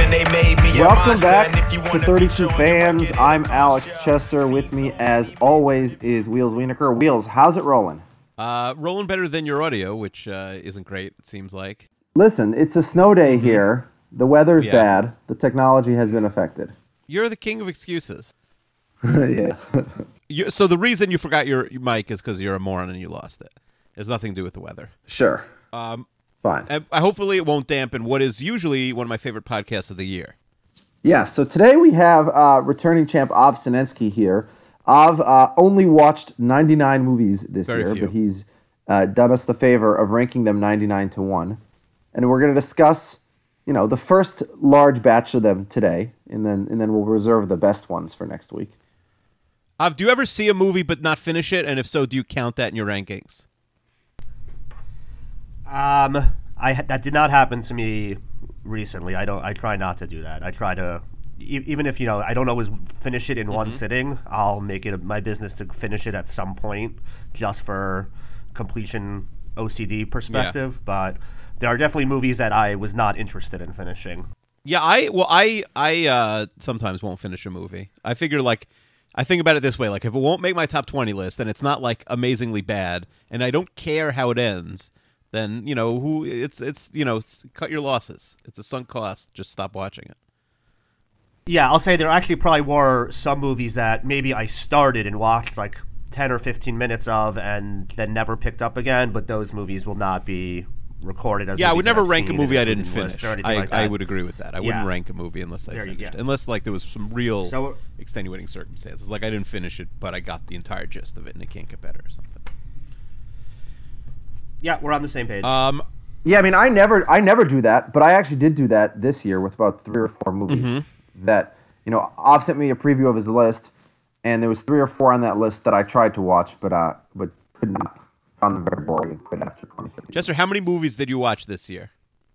when they made me a Welcome monster. back And if you to wanna 32 be true, Fans. you I'm Alex Chester. With me, as always, is Wheels Wienerker. Wheels, how's it rolling? Rolling better than your audio, which isn't great, it sees like. Listen, it's a snow day here. The weather's Yeah. bad. The technology has been affected. You're the king of excuses. Yeah. So the reason you forgot your mic is because you're a moron and you lost it. It has nothing to do with the weather. Sure. Fine. And hopefully it won't dampen what is usually one of my favorite podcasts of the year. Yeah, so today we have returning champ Av Sinensky here. Av only watched 99 movies this Very year, few. but he's done us the favor of ranking them 99 to 1. And we're going to discuss, the first large batch of them today, and then we'll reserve the best ones for next week. Do you ever see a movie but not finish it? And if so, do you count that in your rankings? That did not happen to me recently. I try not to do that. I try to, even if I don't always finish it in one sitting, I'll make it my business to finish it at some point, just for completion OCD perspective. But there are definitely movies that I was not interested in finishing. Yeah, I sometimes won't finish a movie. I figure I think about it this way: if it won't make my top 20 list, and it's not amazingly bad, and I don't care how it ends, then it's cut your losses. It's a sunk cost. Just stop watching it. Yeah, I'll say there actually probably were some movies that maybe I started and watched 10 or 15 minutes of, and then never picked up again. But those movies will not be recorded as. Yeah, I would movies never I've rank a seen movie I in didn't list finish. or anything like I that. would agree with that. I wouldn't rank a movie unless I finished. Unless there was some real extenuating circumstances. I didn't finish it, but I got the entire gist of it, and it can't get better or something. Yeah, we're on the same page. Yeah, I never do that, but I actually did do that this year with about 3 or 4 movies that, Av sent me a preview of his list, and there was 3 or 4 on that list that I tried to watch, but could not. Found them very boring and quit after 2015. Chester, how many movies did you watch this year?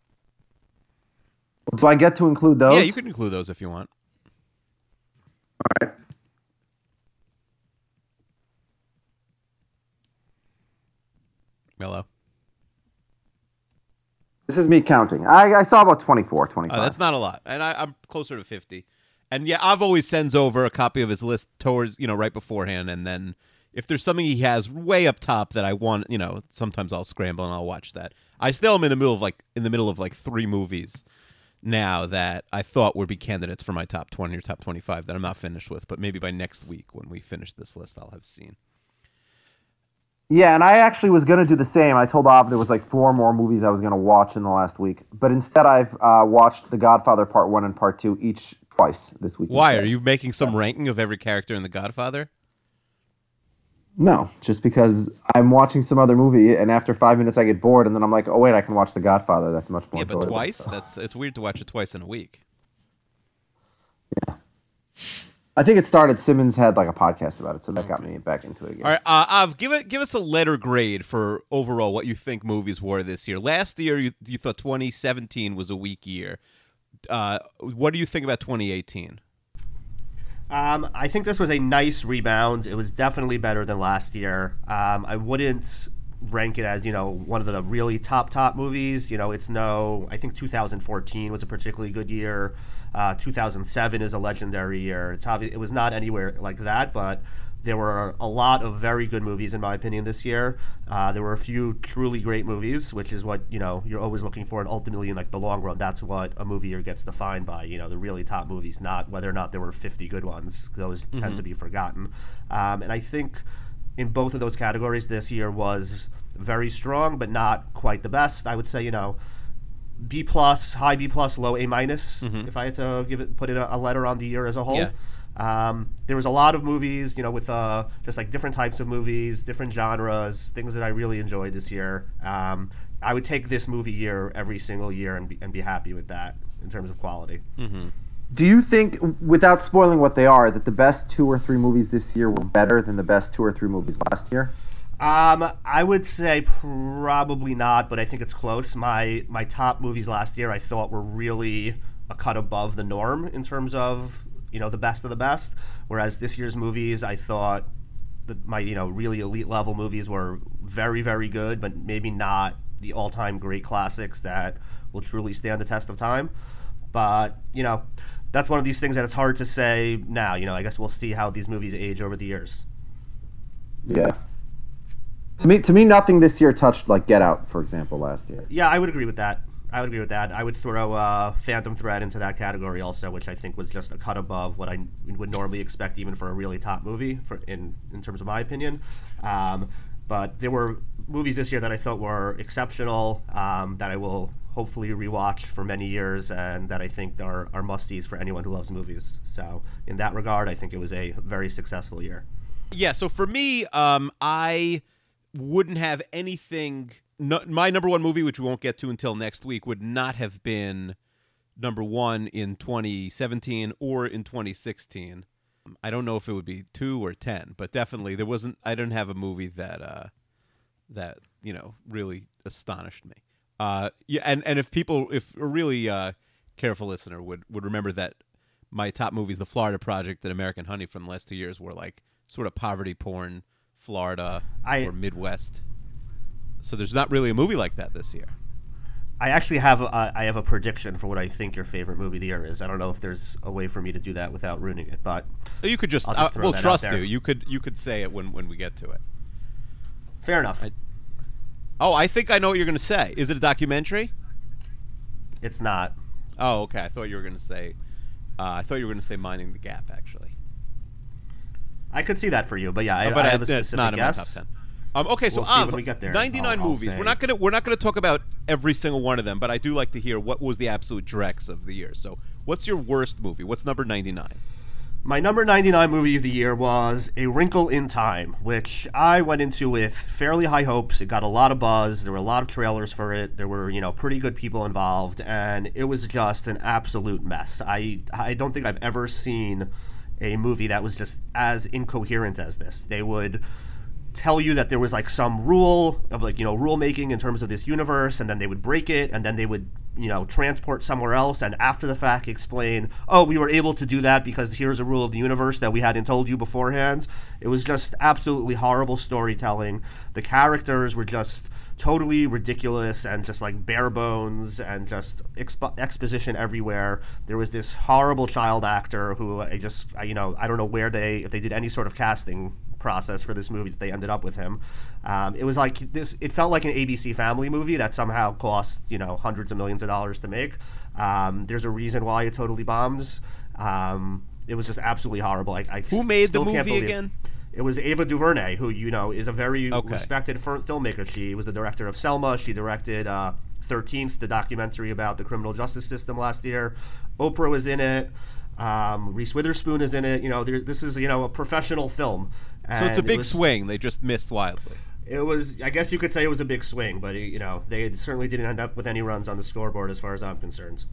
Do I get to include those? Yeah, you can include those if you want. All right. Hello. This is me counting. I saw about 24, 25. That's not a lot, and I'm closer to 50. And yeah, I've always sends over a copy of his list towards right beforehand, and then if there's something he has way up top that I want, sometimes I'll scramble and I'll watch that. I still am in the middle of 3 movies now that I thought would be candidates for my top 20 or top 25 that I'm not finished with, but maybe by next week when we finish this list, I'll have seen. Yeah, and I actually was going to do the same. I told Av there was 4 more movies I was going to watch in the last week, but instead I've watched The Godfather Part 1 and Part 2 each twice this week. Why? Instead. Are you making some ranking of every character in The Godfather? No, just because I'm watching some other movie, and after 5 minutes I get bored, and then I'm like, oh wait, I can watch The Godfather. That's much more enjoyable. Yeah, but twice? So. It's weird to watch it twice in a week. Yeah. I think it started, Simmons had a podcast about it, so that got me back into it again. All right, Av, give us a letter grade for overall what you think movies were this year. Last year, you thought 2017 was a weak year. What do you think about 2018? I think this was a nice rebound. It was definitely better than last year. I wouldn't rank it as, one of the really top movies. I think 2014 was a particularly good year. 2007 is a legendary year. It was not anywhere like that, but there were a lot of very good movies, in my opinion, this year. There were a few truly great movies, which is what, you're always looking for. And ultimately, in the long run, that's what a movie year gets defined by, the really top movies, not whether or not there were 50 good ones. Those tend to be forgotten. And I think in both of those categories, this year was very strong, but not quite the best. I would say, B+, high B+, low A-, if I had to put it a letter on the year as a whole. Yeah. There was a lot of movies, with just different types of movies, different genres, things that I really enjoyed this year. I would take this movie year every single year and be happy with that in terms of quality. Mm-hmm. Do you think, without spoiling what they are, that the best 2 or 3 movies this year were better than the best 2 or 3 movies last year? I would say probably not, but I think it's close. My top movies last year I thought were really a cut above the norm in terms of, the best of the best. Whereas this year's movies, I thought that my, really elite level movies were very, very good, but maybe not the all-time great classics that will truly stand the test of time. But that's one of these things that it's hard to say now. I guess we'll see how these movies age over the years. Yeah. To me, nothing this year touched like Get Out, for example, last year. Yeah, I would agree with that. I would throw Phantom Thread into that category also, which I think was just a cut above what I would normally expect even for a really top movie, in terms of my opinion. But there were movies this year that I thought were exceptional, that I will hopefully rewatch for many years, and that I think are musties for anyone who loves movies. So in that regard, I think it was a very successful year. Yeah, so for me, I wouldn't have anything. My number one movie, which we won't get to until next week, would not have been number one in 2017 or in 2016. I don't know if it would be 2 or 10, but definitely there wasn't. I didn't have a movie that really astonished me. Yeah, and if a really careful listener would remember that my top movies, The Florida Project and American Honey, from the last 2 years were like sort of poverty porn, Florida or Midwest. So there's not really a movie like that this year. I actually have a prediction for what I think your favorite movie of the year is. I don't know if there's a way for me to do that without ruining it, but you could just we'll trust you. You could say it when we get to it. Fair enough. I think I know what you're going to say. Is it a documentary? It's not. Oh, okay. I thought you were going to say Minding the Gap. Actually, I could see that for you, but yeah, I have a specific it's not guess. In my top 10. Okay, so we'll when we get there. 99 movies. We're not gonna talk about every single one of them, but I do like to hear what was the absolute dregs of the year. So, what's your worst movie? What's number 99? My number 99 movie of the year was A Wrinkle in Time, which I went into with fairly high hopes. It got a lot of buzz. There were a lot of trailers for it. There were, pretty good people involved, and it was just an absolute mess. I don't think I've ever seen a movie that was just as incoherent as this. They would tell you that there was like some rule of rule making in terms of this universe, and then they would break it, and then they would transport somewhere else, and after the fact explain, oh, we were able to do that because here's a rule of the universe that we hadn't told you beforehand. It was just absolutely horrible storytelling. The characters were just totally ridiculous and just like bare bones and just exposition everywhere. There was this horrible child actor who I don't know if they did any sort of casting process for this movie that they ended up with him. It was like this. It felt like an ABC Family movie that somehow cost hundreds of millions of dollars to make. There's a reason why it totally bombs. It was just absolutely horrible. Who made the movie again? It was Ava DuVernay, who is a very respected filmmaker. She was the director of Selma. She directed 13th, the documentary about the criminal justice system last year. Oprah was in it. Reese Witherspoon is in it. This is a professional film. So it's a big swing. They just missed wildly. It was, I guess you could say it was a big swing, but they certainly didn't end up with any runs on the scoreboard as far as I'm concerned.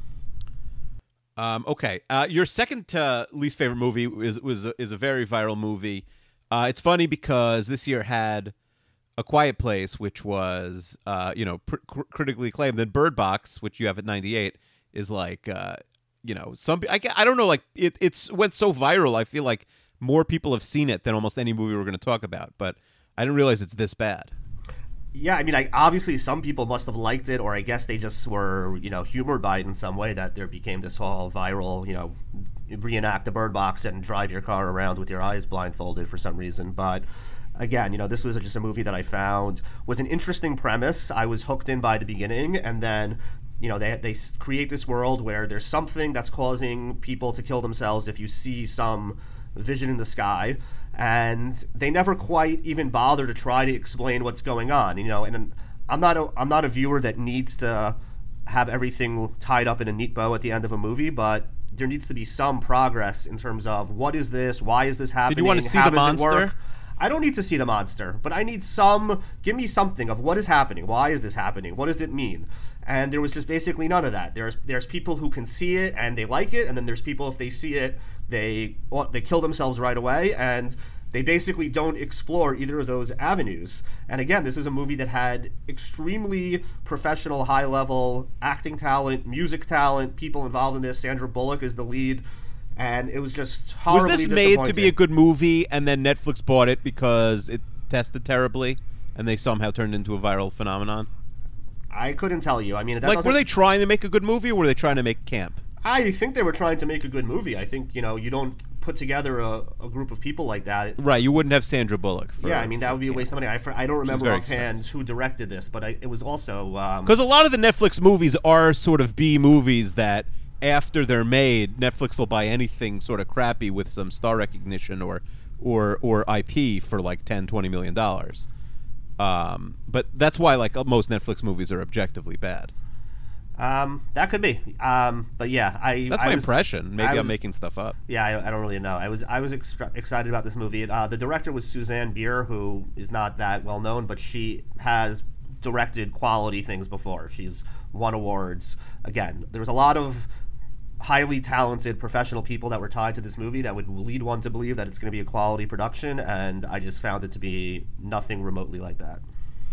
Okay, your second least favorite movie is a very viral movie. It's funny because this year had A Quiet Place, which was critically acclaimed. Then Bird Box, which you have at 98, is like I don't know, like it's went so viral. I feel like more people have seen it than almost any movie we're going to talk about, but I didn't realize it's this bad. Yeah, I mean, obviously some people must have liked it, or I guess they just were, humored by it in some way, that there became this whole viral, reenact the Bird Box and drive your car around with your eyes blindfolded for some reason. But again, this was just a movie that I found was an interesting premise. I was hooked in by the beginning, and then they create this world where there's something that's causing people to kill themselves if you see some vision in the sky, and they never quite even bother to try to explain what's going on. And I'm not a viewer that needs to have everything tied up in a neat bow at the end of a movie, but there needs to be some progress in terms of what is this, why is this happening, did you want to see how the does it monster? work? I don't need to see the monster, but I need give me something of what is happening, why is this happening, what does it mean? And there was just basically none of that. There's people who can see it and they like it, and then there's people, if they see it, they kill themselves right away, and they basically don't explore either of those avenues. And again, this is a movie that had extremely professional, high-level acting talent, music talent, people involved in this. Sandra Bullock is the lead, and it was just horribly disappointing. Was this made to be a good movie, and then Netflix bought it because it tested terribly, and they somehow turned into a viral phenomenon? I couldn't tell you. I mean, Like, were they trying to make a good movie, or were they trying to make camp? I think they were trying to make a good movie. I think, you don't put together a group of people like that. Right, you wouldn't have Sandra Bullock. I mean, that would be a waste of money. I don't remember offhand expensive. who directed this, but it was also... Because a lot of the Netflix movies are sort of B movies that, after they're made, Netflix will buy anything sort of crappy with some star recognition or IP for like $10-20 million. But that's why like most Netflix movies are objectively bad. That could be. But yeah, that's my impression. Maybe I'm making stuff up. Yeah, I don't really know. I was excited about this movie. The director was Suzanne Bier, who is not that well known, but she has directed quality things before. She's won awards. Again, there was a lot of highly talented professional people that were tied to this movie that would lead one to believe that it's going to be a quality production, and I just found it to be nothing remotely like that.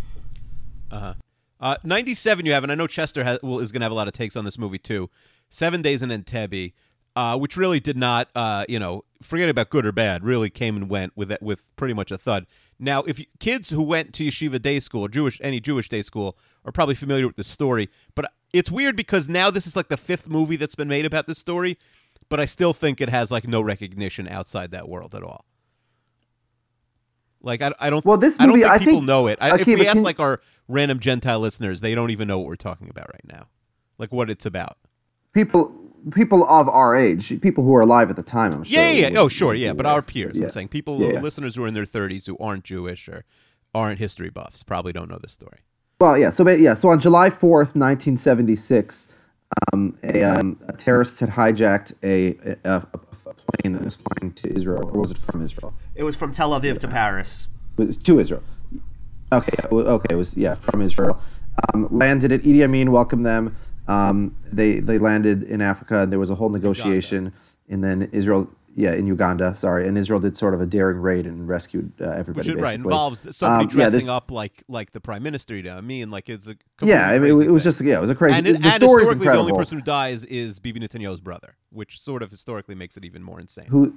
97 you have, and I know Chester is going to have a lot of takes on this movie too. 7 Days in Entebbe, which really did not, forget about good or bad, really came and went with pretty much a thud. Now, kids who went to yeshiva day school, any Jewish day school, are probably familiar with this story, but it's weird because now this is like the 5th movie that's been made about this story, but I still think it has like no recognition outside that world at all. Like I don't. Well, this movie, I don't think people know it. If we ask like our random Gentile listeners, they don't even know what we're talking about right now, like what it's about. People of our age, people who are alive at the time, I'm sure. Yeah. Oh, sure, yeah. But our peers, I'm saying listeners who are in their 30s who aren't Jewish or aren't history buffs probably don't know this story. Well, yeah. So on July 4th, 1976, a terrorist had hijacked a plane that was flying to Israel, or was it from Israel? It was from Tel Aviv to Paris. It was to Israel. Okay. It was from Israel. Landed at Idi Amin, welcomed them. They landed in Africa, and there was a whole negotiation, and then Israel. Yeah, in Uganda, sorry. And Israel did sort of a daring raid and rescued everybody, basically. Right, involves somebody dressing up like the prime minister, I mean, like it's a it was just, it was a crazy, the story's incredible. The only person who dies is Bibi Netanyahu's brother, which sort of historically makes it even more insane.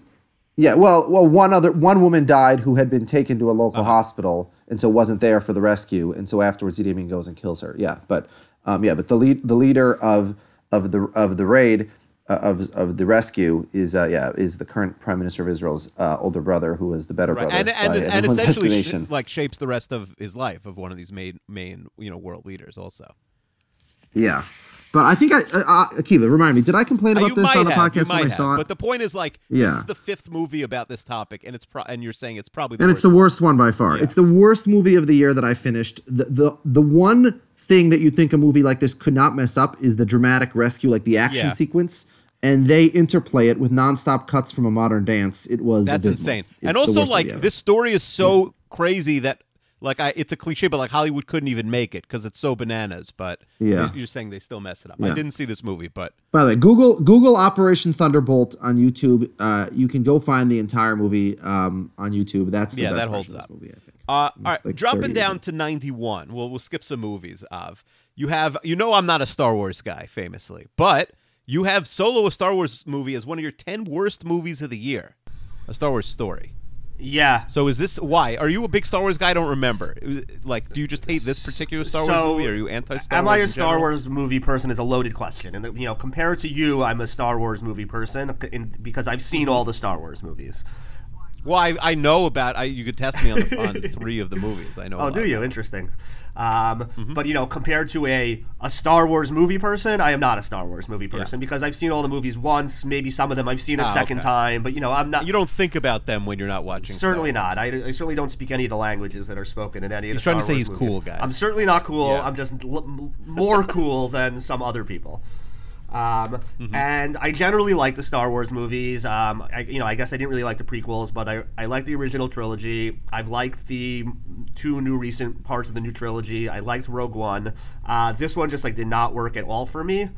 One woman died who had been taken to a local hospital, and so wasn't there for the rescue, and so afterwards Idi Amin goes and kills her. But the leader of the raid, of the rescue is the current prime minister of Israel's older brother, who was the better brother, and essentially shapes the rest of his life of one of these main world leaders also. Yeah, but I think Akiva, remind me, did I complain about this on the podcast when I saw it? But the point is, this is the 5th movie about this topic, and and you're saying it's probably it's the worst one by far. Yeah. It's the worst movie of the year that I finished. The one thing that you'd think a movie like this could not mess up is the dramatic rescue, like the action sequence. And they interplay it with nonstop cuts from a modern dance. That's abysmal. Insane. And also, this story is so crazy that, it's a cliche, but Hollywood couldn't even make it because it's so bananas. But you're saying they still mess it up. Yeah. I didn't see this movie, but by the way, Google Operation Thunderbolt on YouTube. You can go find the entire movie on YouTube. That's the best that holds up. Movie, I think. All right, dropping down to 91. We'll skip some movies. You have, I'm not a Star Wars guy, famously, but you have Solo, a Star Wars movie, as one of your 10 worst movies of the year. A Star Wars story. Yeah. So is this why? Are you a big Star Wars guy? I don't remember. Do you just hate this particular Star Wars movie? Or are you anti-Star Wars? Am I a Star Wars movie person is a loaded question. And compared to you, I'm a Star Wars movie person because I've seen all the Star Wars movies. Well, I know about. You could test me on 3 of the movies. I know. Oh, do you? Interesting. But compared to a Star Wars movie person, I am not a Star Wars movie person because I've seen all the movies once. Maybe some of them I've seen a second time. But I'm not. You don't think about them when you're not watching. Certainly not. I certainly don't speak any of the languages that are spoken in any of the Star Wars movies. He's trying to say he's cool, guys. I'm certainly not cool. Yeah. I'm just more cool than some other people. And I generally like the Star Wars movies. I guess I didn't really like the prequels, but I like the original trilogy. I've liked the 2 new recent parts of the new trilogy. I liked Rogue One. This one just did not work at all for me.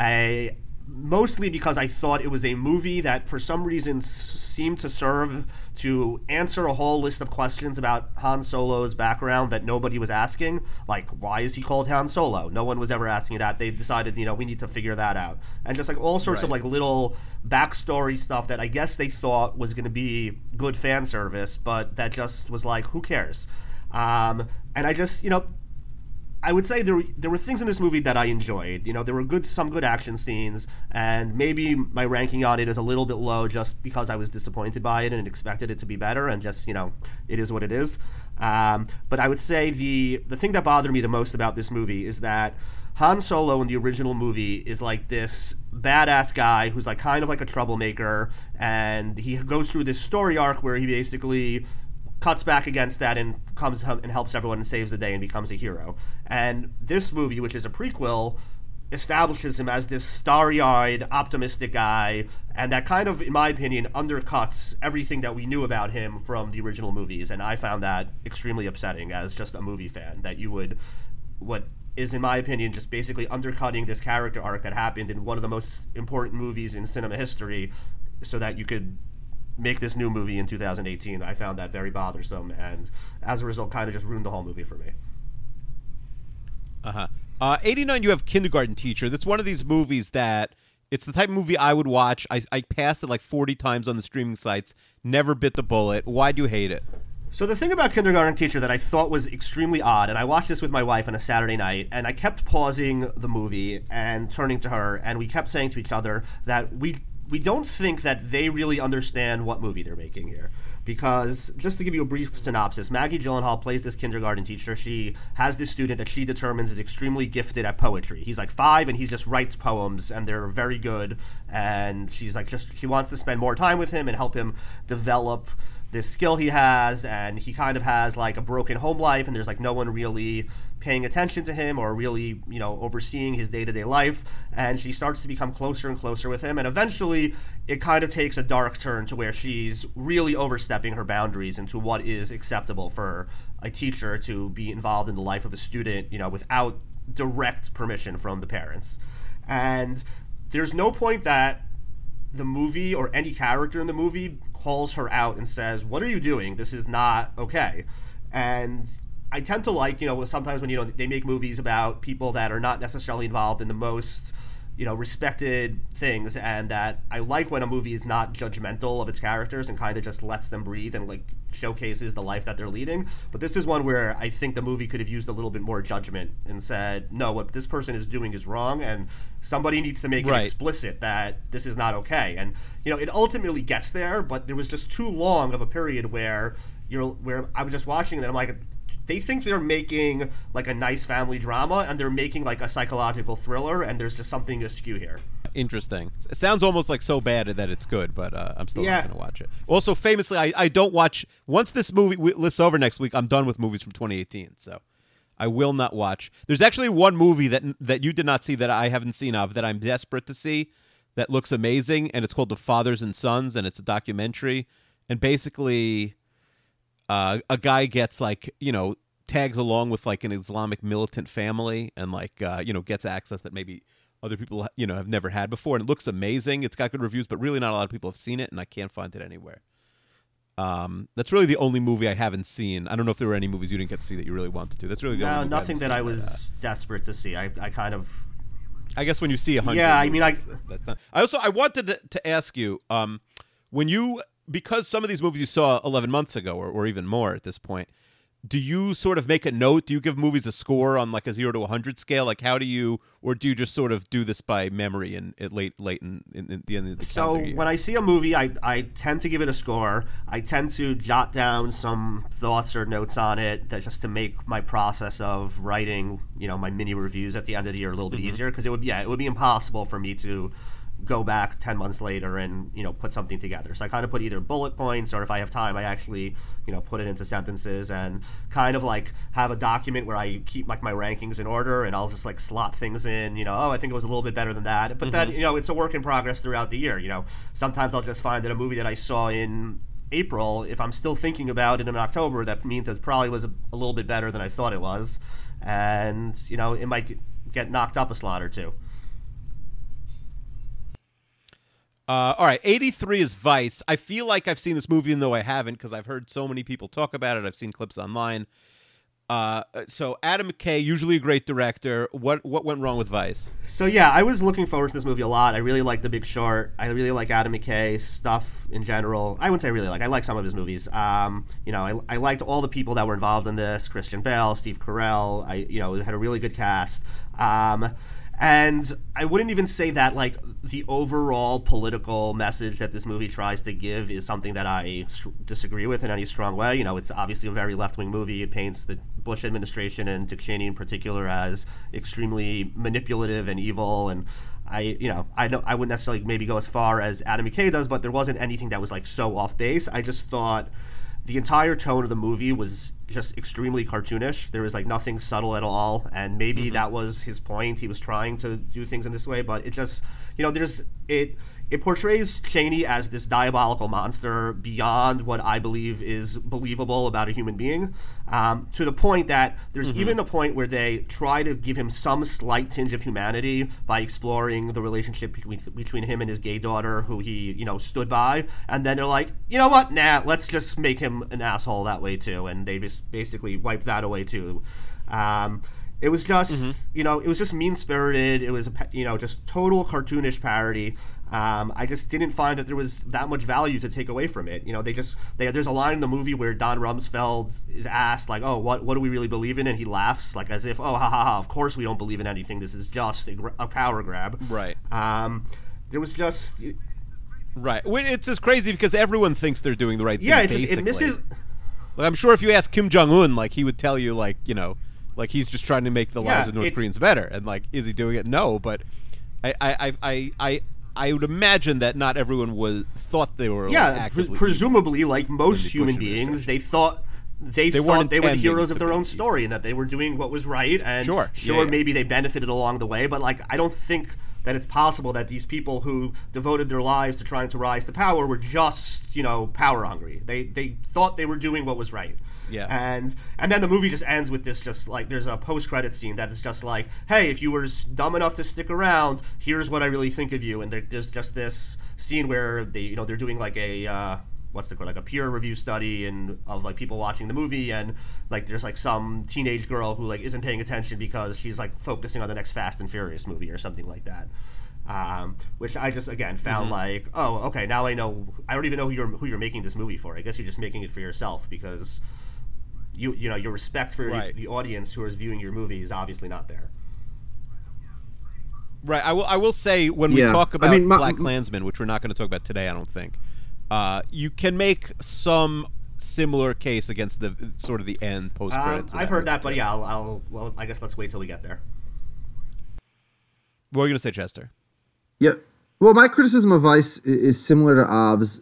Mostly because I thought it was a movie that for some reason seemed to serve to answer a whole list of questions about Han Solo's background that nobody was asking. Like, why is he called Han Solo? No one was ever asking that. They decided, we need to figure that out. And just all sorts of little backstory stuff that I guess they thought was going to be good fan service, but that just was who cares? And I just, I would say there were things in this movie that I enjoyed. You know, there were some good action scenes, and maybe my ranking on it is a little bit low just because I was disappointed by it and expected it to be better, and just it is what it is. But I would say the thing that bothered me the most about this movie is that Han Solo in the original movie is like this badass guy who's like kind of like a troublemaker, and he goes through this story arc where he basically cuts back against that and comes and helps everyone and saves the day and becomes a hero. And this movie, which is a prequel, establishes him as this starry-eyed, optimistic guy, and that kind of, in my opinion, undercuts everything that we knew about him from the original movies. And I found that extremely upsetting as just a movie fan, that you would, what is, in my opinion, just basically undercutting this character arc that happened in one of the most important movies in cinema history so that you could make this new movie in 2018. I found that very bothersome, and as a result, kind of just ruined the whole movie for me. 89, you have Kindergarten Teacher. That's one of these movies that it's the type of movie I would watch. I passed it like 40 times on the streaming sites, never bit the bullet. Why do you hate it? So the thing about Kindergarten Teacher that I thought was extremely odd, and I watched this with my wife on a Saturday night, and I kept pausing the movie and turning to her, and we kept saying to each other that we don't think that they really understand what movie they're making here. Because, just to give you a brief synopsis, Maggie Gyllenhaal plays this kindergarten teacher. She has this student that she determines is extremely gifted at poetry. He's like 5 and he just writes poems and they're very good. And she's like, she wants to spend more time with him and help him develop this skill he has. And he kind of has like a broken home life and there's like no one really paying attention to him or really, overseeing his day-to-day life. And she starts to become closer and closer with him. And eventually it kind of takes a dark turn to where she's really overstepping her boundaries into what is acceptable for a teacher to be involved in the life of a student, without direct permission from the parents. And there's no point that the movie or any character in the movie calls her out and says, "What are you doing? This is not okay." And I tend to like, sometimes when, they make movies about people that are not necessarily involved in the most, respected things, and that I like when a movie is not judgmental of its characters and kind of just lets them breathe and like showcases the life that they're leading. But this is one where I think the movie could have used a little bit more judgment and said, no, what this person is doing is wrong, and somebody needs to make it explicit that this is not okay. And, it ultimately gets there, but there was just too long of a period where I was just watching it and I'm like, they think they're making like a nice family drama and they're making like a psychological thriller, and there's just something askew here. Interesting. It sounds almost like so bad that it's good, but I'm still not going to watch it. Also, famously, I don't watch, once this movie list's over next week, I'm done with movies from 2018, so I will not watch. There's actually one movie that you did not see that I haven't seen of that I'm desperate to see that looks amazing, and it's called The Fathers and Sons, and it's a documentary, and basically a guy gets like, tags along with like an Islamic militant family and like, gets access that maybe other people, have never had before. And it looks amazing. It's got good reviews, but really not a lot of people have seen it, and I can't find it anywhere. That's really the only movie I haven't seen. I don't know if there were any movies you didn't get to see that you really wanted to. That's really the only movie nothing that I was desperate to see. I guess when you see 100. Yeah, I mean, I wanted to ask you, because some of these movies you saw 11 months ago or even more at this point, do you sort of make a note? Do you give movies a score on like a 0 to 100 scale? Like how do you just sort of do this by memory and late in the end of the calendar year? So when I see a movie, I tend to give it a score. I tend to jot down some thoughts or notes on it just to make my process of writing, my mini reviews at the end of the year a little bit easier, because it would be impossible for me to go back 10 months later and put something together. So I kind of put either bullet points, or if I have time I actually put it into sentences, and kind of like have a document where I keep like my rankings in order, and I'll just like slot things in, I think it was a little bit better than that, but then it's a work in progress throughout the year. Sometimes I'll just find that a movie that I saw in April, if I'm still thinking about it in October, that means it probably was a little bit better than I thought it was, and it might get knocked up a slot or two. All right, 83 is Vice. I feel like I've seen this movie, even though I haven't, because I've heard so many people talk about it. I've seen clips online. So Adam McKay, usually a great director. What went wrong with Vice? So yeah, I was looking forward to this movie a lot. I really like The Big Short. I really like Adam McKay stuff in general. I wouldn't say really like. I like some of his movies. I liked all the people that were involved in this: Christian Bale, Steve Carell. It had a really good cast. And I wouldn't even say that like the overall political message that this movie tries to give is something that I disagree with in any strong way. It's obviously a very left-wing movie. It paints the Bush administration and Dick Cheney in particular as extremely manipulative and evil. And I wouldn't necessarily maybe go as far as Adam McKay does, but there wasn't anything that was like so off base. I just thought the entire tone of the movie was just extremely cartoonish. There was like nothing subtle at all, and maybe that was his point. He was trying to do things in this way, but it just, it portrays Cheney as this diabolical monster beyond what I believe is believable about a human being, to the point that there's even a point where they try to give him some slight tinge of humanity by exploring the relationship between him and his gay daughter, who he, stood by, and then they're like, you know what, nah, let's just make him an asshole that way too, and they just basically wiped that away too. It was just, it was just mean-spirited. It was, just total cartoonish parody. I just didn't find that there was that much value to take away from it. There's a line in the movie where Don Rumsfeld is asked, like, oh, what do we really believe in? And he laughs, like, as if, oh, ha, ha, ha, of course we don't believe in anything. This is just a power grab. Right. There was just... Right. It's just crazy because everyone thinks they're doing the right thing, basically. It misses... Like, I'm sure if you ask Kim Jong-un, like, he would tell you, like, like he's just trying to make the lives of North Koreans better, and like, is he doing it? No, but I would imagine that not everyone thought they were presumably like most human beings, they thought they were the heroes of their own story and that they were doing what was right. And maybe they benefited along the way, but like I don't think that it's possible that these people who devoted their lives to trying to rise to power were just power hungry. They thought they were doing what was right. Yeah. And then the movie just ends with this, just like, there's a post-credit scene that is just like, hey, if you were dumb enough to stick around, here's what I really think of you. And there's just this scene where they're doing like a like a peer review study of like people watching the movie, and like there's like some teenage girl who like isn't paying attention because she's like focusing on the next Fast and Furious movie or something like that. Which I just again found like, oh, okay, now I don't even know who you're making this movie for. I guess you're just making it for yourself because your respect for the audience who is viewing your movie is obviously not there. Right. I will say when we talk about BlacKkKlansman, which we're not going to talk about today, I don't think, you can make some similar case against the sort of the end post credits. I've heard that, but yeah, I guess let's wait till we get there. What are you going to say, Chester? Yeah. Well, my criticism of Vice is similar to Av's.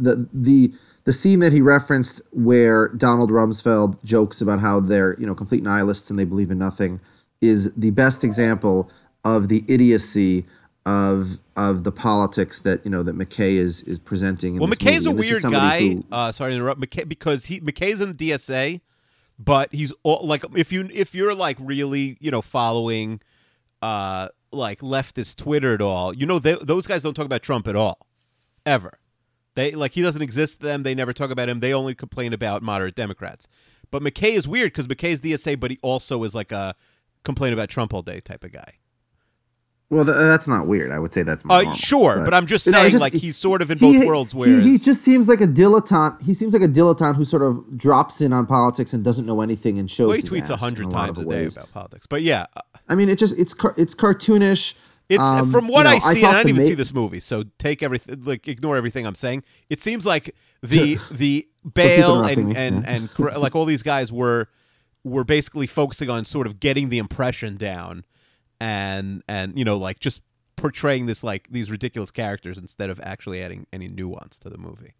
The scene that he referenced where Donald Rumsfeld jokes about how they're, complete nihilists and they believe in nothing is the best example of the idiocy of the politics that, that McKay is presenting. Well, McKay's a weird guy. Sorry to interrupt. Because McKay's in the DSA, but he's like, if you're like really, following like leftist Twitter at all, those guys don't talk about Trump at all, ever. They he doesn't exist to them. They never talk about him. They only complain about moderate Democrats. But McKay is weird because McKay's DSA, but he also is like a complain about Trump all day type of guy. Well, that's not weird. I would say that's more normal. Sure, but I'm just saying, like, he's sort of in both worlds. Where he just seems like a dilettante. He seems like a dilettante who sort of drops in on politics and doesn't know anything and shows. Well, he tweets 100 times a day about politics. But yeah, I mean, it's cartoonish. It's from what I see, and I didn't even see this movie, so take everything, like, ignore everything I'm saying. It seems like the Bale and like all these guys were basically focusing on sort of getting the impression down, and like just portraying this like these ridiculous characters instead of actually adding any nuance to the movie.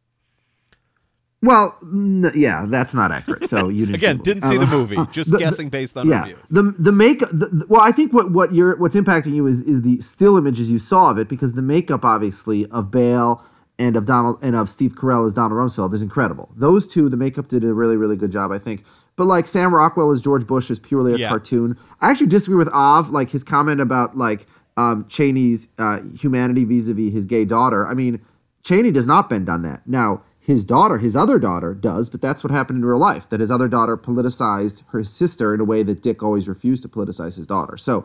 Well, yeah, that's not accurate. So you didn't see the movie, just guessing based on reviews. Well, I think what's impacting you is the still images you saw of it, because the makeup obviously of Bale and of Steve Carell as Donald Rumsfeld is incredible. Those two, the makeup did a really, really good job, I think. But like Sam Rockwell as George Bush is purely a cartoon. I actually disagree with Av, like his comment about like Cheney's humanity vis-a-vis his gay daughter. I mean, Cheney does not bend on that. Now, his other daughter does, but that's what happened in real life, that his other daughter politicized her sister in a way that Dick always refused to politicize his daughter. So,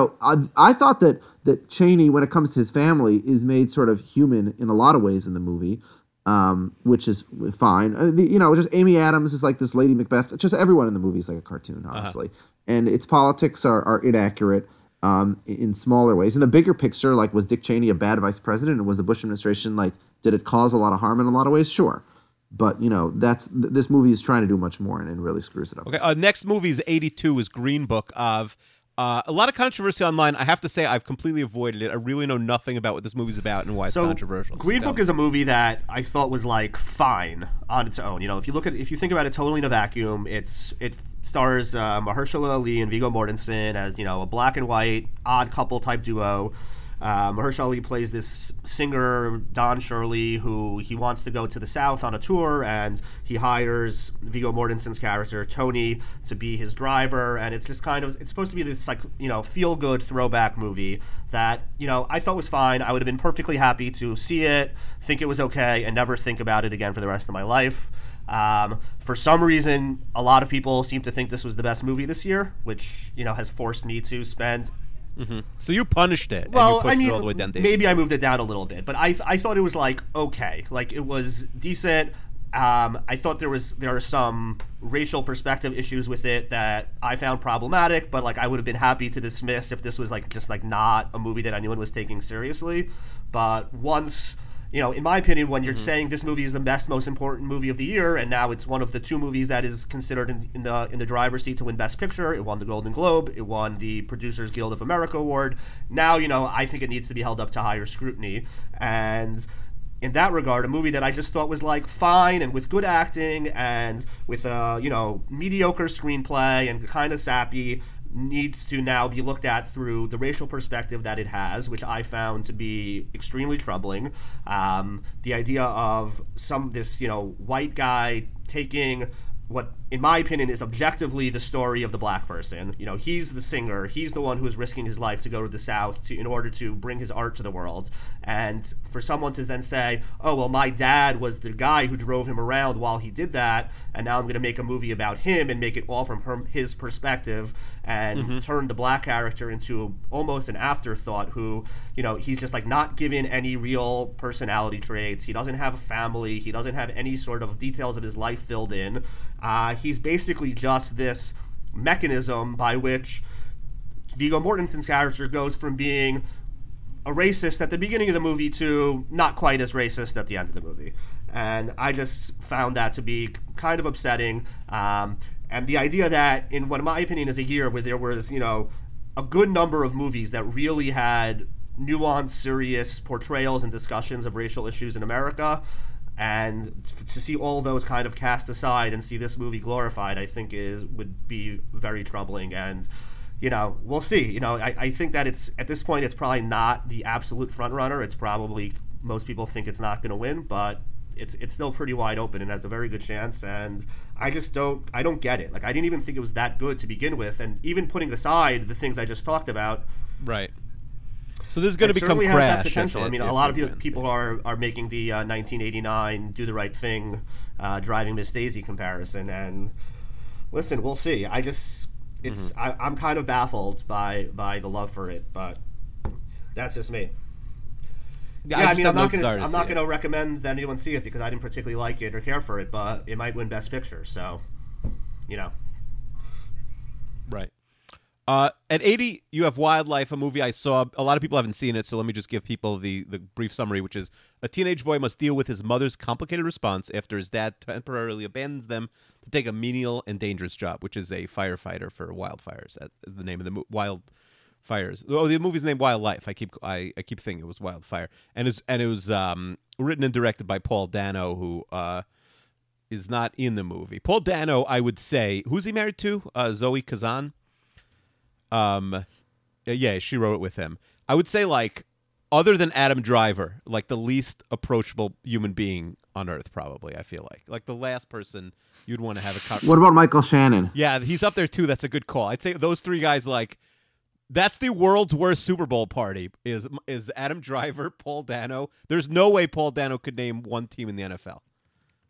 I thought that Cheney, when it comes to his family, is made sort of human in a lot of ways in the movie, which is fine. Just Amy Adams is like this Lady Macbeth. Just everyone in the movie is like a cartoon, honestly. And its politics are inaccurate in smaller ways. In the bigger picture, like, was Dick Cheney a bad vice president, and was the Bush administration did it cause a lot of harm in a lot of ways? Sure. But, this movie is trying to do much more and really screws it up. Okay, next movie is 82, is Green Book of... a lot of controversy online. I have to say I've completely avoided it. I really know nothing about what this movie's about and why it's controversial. Green Book is a movie that I thought was fine on its own. If you think about it totally in a vacuum, it stars Mahershala Ali and Viggo Mortensen as a black and white odd couple type duo. Mahershala Ali plays this singer, Don Shirley, who he wants to go to the South on a tour, and he hires Viggo Mortensen's character, Tony, to be his driver, and it's just it's supposed to be this, feel-good throwback movie that, I thought was fine. I would have been perfectly happy to see it, think it was okay, and never think about it again for the rest of my life. For some reason, a lot of people seem to think this was the best movie this year, which, has forced me to spend... Mm-hmm. So you punished it. Well, and you pushed it all the way down to maybe I moved it down a little bit, but I thought it was okay, it was decent. I thought there are some racial perspective issues with it that I found problematic, but I would have been happy to dismiss if this was just not a movie that anyone was taking seriously. But once, in my opinion, when you're saying this movie is the most important movie of the year, and now it's one of the two movies that is considered in the driver's seat to win Best Picture, it won the Golden Globe, it won the Producers Guild of America Award. Now, I think it needs to be held up to higher scrutiny. And in that regard, a movie that I just thought was fine and with good acting and with a mediocre screenplay and kind of sappy needs to now be looked at through the racial perspective that it has, which I found to be extremely troubling. The idea of this white guy taking what, in my opinion, is objectively the story of the black person. He's the singer. He's the one who is risking his life to go to the South in order to bring his art to the world. And for someone to then say, oh, well, my dad was the guy who drove him around while he did that, and now I'm going to make a movie about him and make it all from his perspective and turn the black character into almost an afterthought who, he's just not given any real personality traits. He doesn't have a family. He doesn't have any sort of details of his life filled in. He's basically just this mechanism by which Viggo Mortensen's character goes from being a racist at the beginning of the movie to not quite as racist at the end of the movie. And I just found that to be kind of upsetting. And the idea that in what, in my opinion, is a year where there was, a good number of movies that really had nuanced, serious portrayals and discussions of racial issues in America, and to see all those kind of cast aside and see this movie glorified, I think would be very troubling. And we'll see. I think that at this point it's probably not the absolute front runner. It's probably, most people think it's not going to win, but it's still pretty wide open and has a very good chance. And I don't get it. I didn't even think it was that good to begin with. And even putting aside the things I just talked about, right. So this is going to become Crash. Has that potential. A lot of people are making the 1989 Do the Right Thing, Driving Miss Daisy comparison. And listen, we'll see. I'm kind of baffled by the love for it, but that's just me. Yeah, I'm not going to recommend that anyone see it because I didn't particularly like it or care for it, but it might win Best Picture, so, Right. At 80, you have Wildlife, a movie I saw. A lot of people haven't seen it, so let me just give people the brief summary, which is a teenage boy must deal with his mother's complicated response after his dad temporarily abandons them to take a menial and dangerous job, which is a firefighter for wildfires. The name of the Wildfires. Oh, the movie's named Wildlife. I keep thinking it was Wildfire, and it was written and directed by Paul Dano, who is not in the movie. Paul Dano, I would say, who's he married to? Zoe Kazan. Yeah, she wrote it with him. I would say, other than Adam Driver, the least approachable human being on Earth, probably. I feel like the last person you'd want to have a conversation. What about Michael Shannon? Yeah, he's up there too. That's a good call. I'd say those three guys. That's the world's worst Super Bowl party. Is Adam Driver, Paul Dano? There's no way Paul Dano could name one team in the NFL.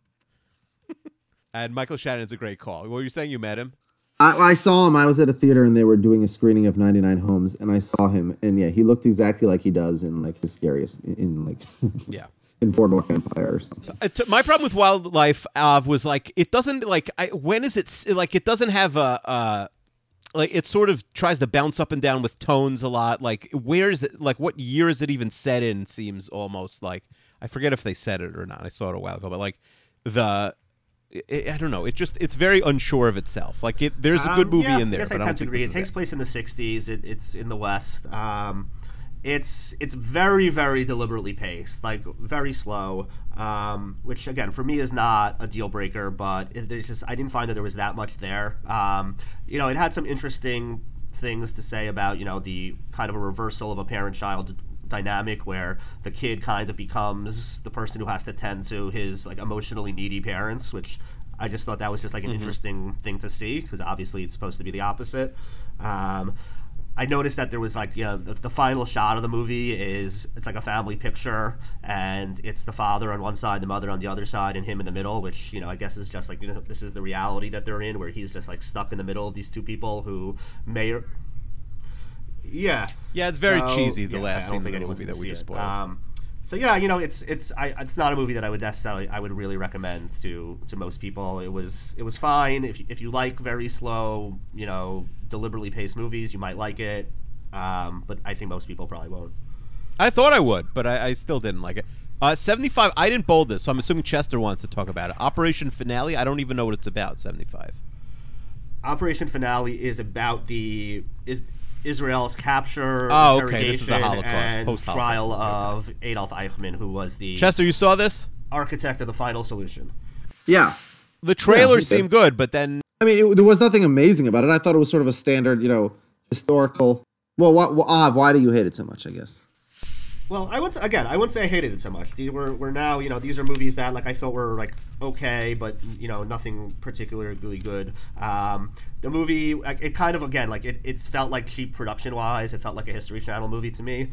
And Michael Shannon's a great call. What were you saying? You met him? I saw him. I was at a theater and they were doing a screening of 99 Homes, and I saw him, and yeah, he looked exactly like he does in like his scariest in like Yeah. in Boardwalk Empire or something. My problem with Wildlife was like it doesn't like when is it like it doesn't have a like it sort of tries to bounce up and down with tones a lot. Like where is it? Like what year is it even set in? Seems almost like I forget if they said it or not. I saw it a while ago, but like I don't know. It's very unsure of itself. Like there's a good movie in there, yes, but I don't think agree. It takes place in the '60s. It's in the West. It's very, very deliberately paced, like very slow. Which again, for me, is not a deal breaker. But there's just I didn't find that there was that much there. It had some interesting things to say about the kind of a reversal of a parent-child dynamic where the kid kind of becomes the person who has to tend to his like emotionally needy parents, which I just thought that was just like an interesting thing to see because obviously it's supposed to be the opposite. I noticed that there was like the final shot of the movie it's like a family picture and it's the father on one side, the mother on the other side, and him in the middle, which I guess is just like this is the reality that they're in, where he's just like stuck in the middle of these two people who may or yeah, it's very cheesy. The last scene of the movie that we just spoiled. It's not a movie that I would really recommend to most people. It was fine if you like very slow, deliberately paced movies, you might like it. But I think most people probably won't. I thought I would, but I still didn't like it. 75. I didn't bold this, so I'm assuming Chester wants to talk about it. Operation Finale. I don't even know what it's about. 75. Operation Finale is about Israel's capture, this is the Holocaust, and post-Holocaust trial of Adolf Eichmann, who was the Chester, you saw this? Architect of the final solution. Yeah. The trailers seemed good, but then I mean, there was nothing amazing about it. I thought it was sort of a standard, historical. Well, why do you hate it so much, I guess? Well, I wouldn't say I hated it so much. We're now, these are movies that like I thought were like okay, but nothing particularly good. The movie, it kind of again like it felt like cheap production wise. It felt like a History Channel movie to me,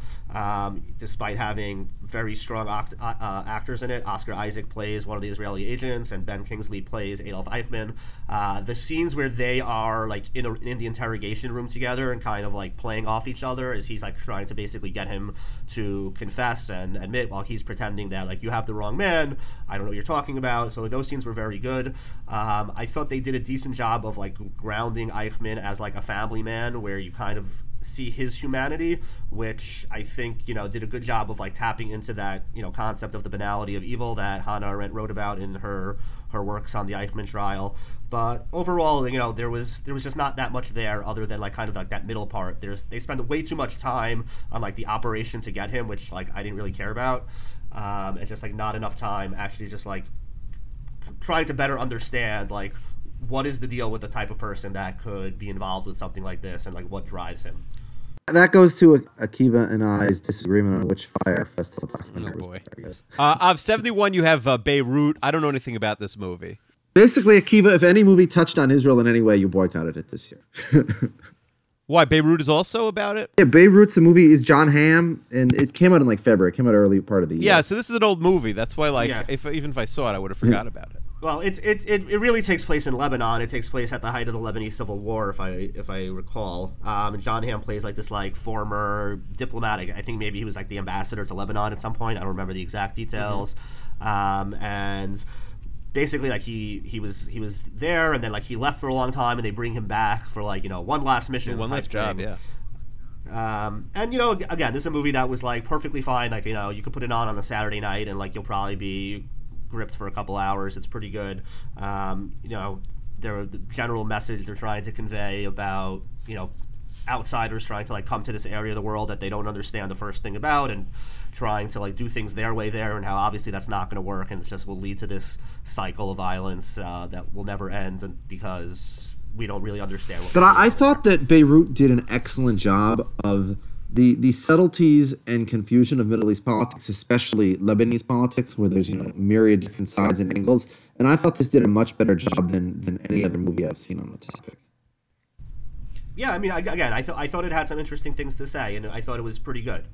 despite having very strong actors in it. Oscar Isaac plays one of the Israeli agents, and Ben Kingsley plays Adolf Eichmann. The scenes where they are like in the interrogation room together and kind of like playing off each other as he's like trying to basically get him to confess and admit while he's pretending that like you have the wrong man. I don't know what you're talking about. So those scenes were very good. I thought they did a decent job of like grounding Eichmann as like a family man, where you kind of see his humanity, which I think did a good job of like tapping into that concept of the banality of evil that Hannah Arendt wrote about in her works on the Eichmann trial. But overall, there was just not that much there other than like kind of like that middle part. They spend way too much time on like the operation to get him, which like I didn't really care about, and just like not enough time actually just like trying to better understand like what is the deal with the type of person that could be involved with something like this and like what drives him. That goes to Akiva and I's disagreement on which Fire Festival documentary was better, I guess. Of 71, you have Beirut. I don't know anything about this movie. Basically, Akiva, if any movie touched on Israel in any way, you boycotted it this year. Why? Beirut is also about it? Yeah, Beirut's the movie is John Hamm, and it came out in like February. It came out early part of the year. Yeah, so this is an old movie. That's why, like, even if I saw it, I would have forgot about it. Well, it really takes place in Lebanon. It takes place at the height of the Lebanese Civil War, if I recall. And John Hamm plays like this like former diplomatic. I think maybe he was like the ambassador to Lebanon at some point. I don't remember the exact details. And basically, like he was there, and then like he left for a long time, and they bring him back for like one last mission, one last job, yeah. And again, this is a movie that was like perfectly fine. Like you could put it on a Saturday night, and like you'll probably be gripped for a couple hours. It's pretty good. The general message they're trying to convey about outsiders trying to like come to this area of the world that they don't understand the first thing about, and trying to like do things their way there, and how obviously that's not going to work, and it just will lead to this cycle of violence that will never end because we don't really understand. But I thought that Beirut did an excellent job of the subtleties and confusion of Middle East politics, especially Lebanese politics, where there's myriad different sides and angles. And I thought this did a much better job than any other movie I've seen on the topic. Yeah, I mean, I thought it had some interesting things to say, and I thought it was pretty good.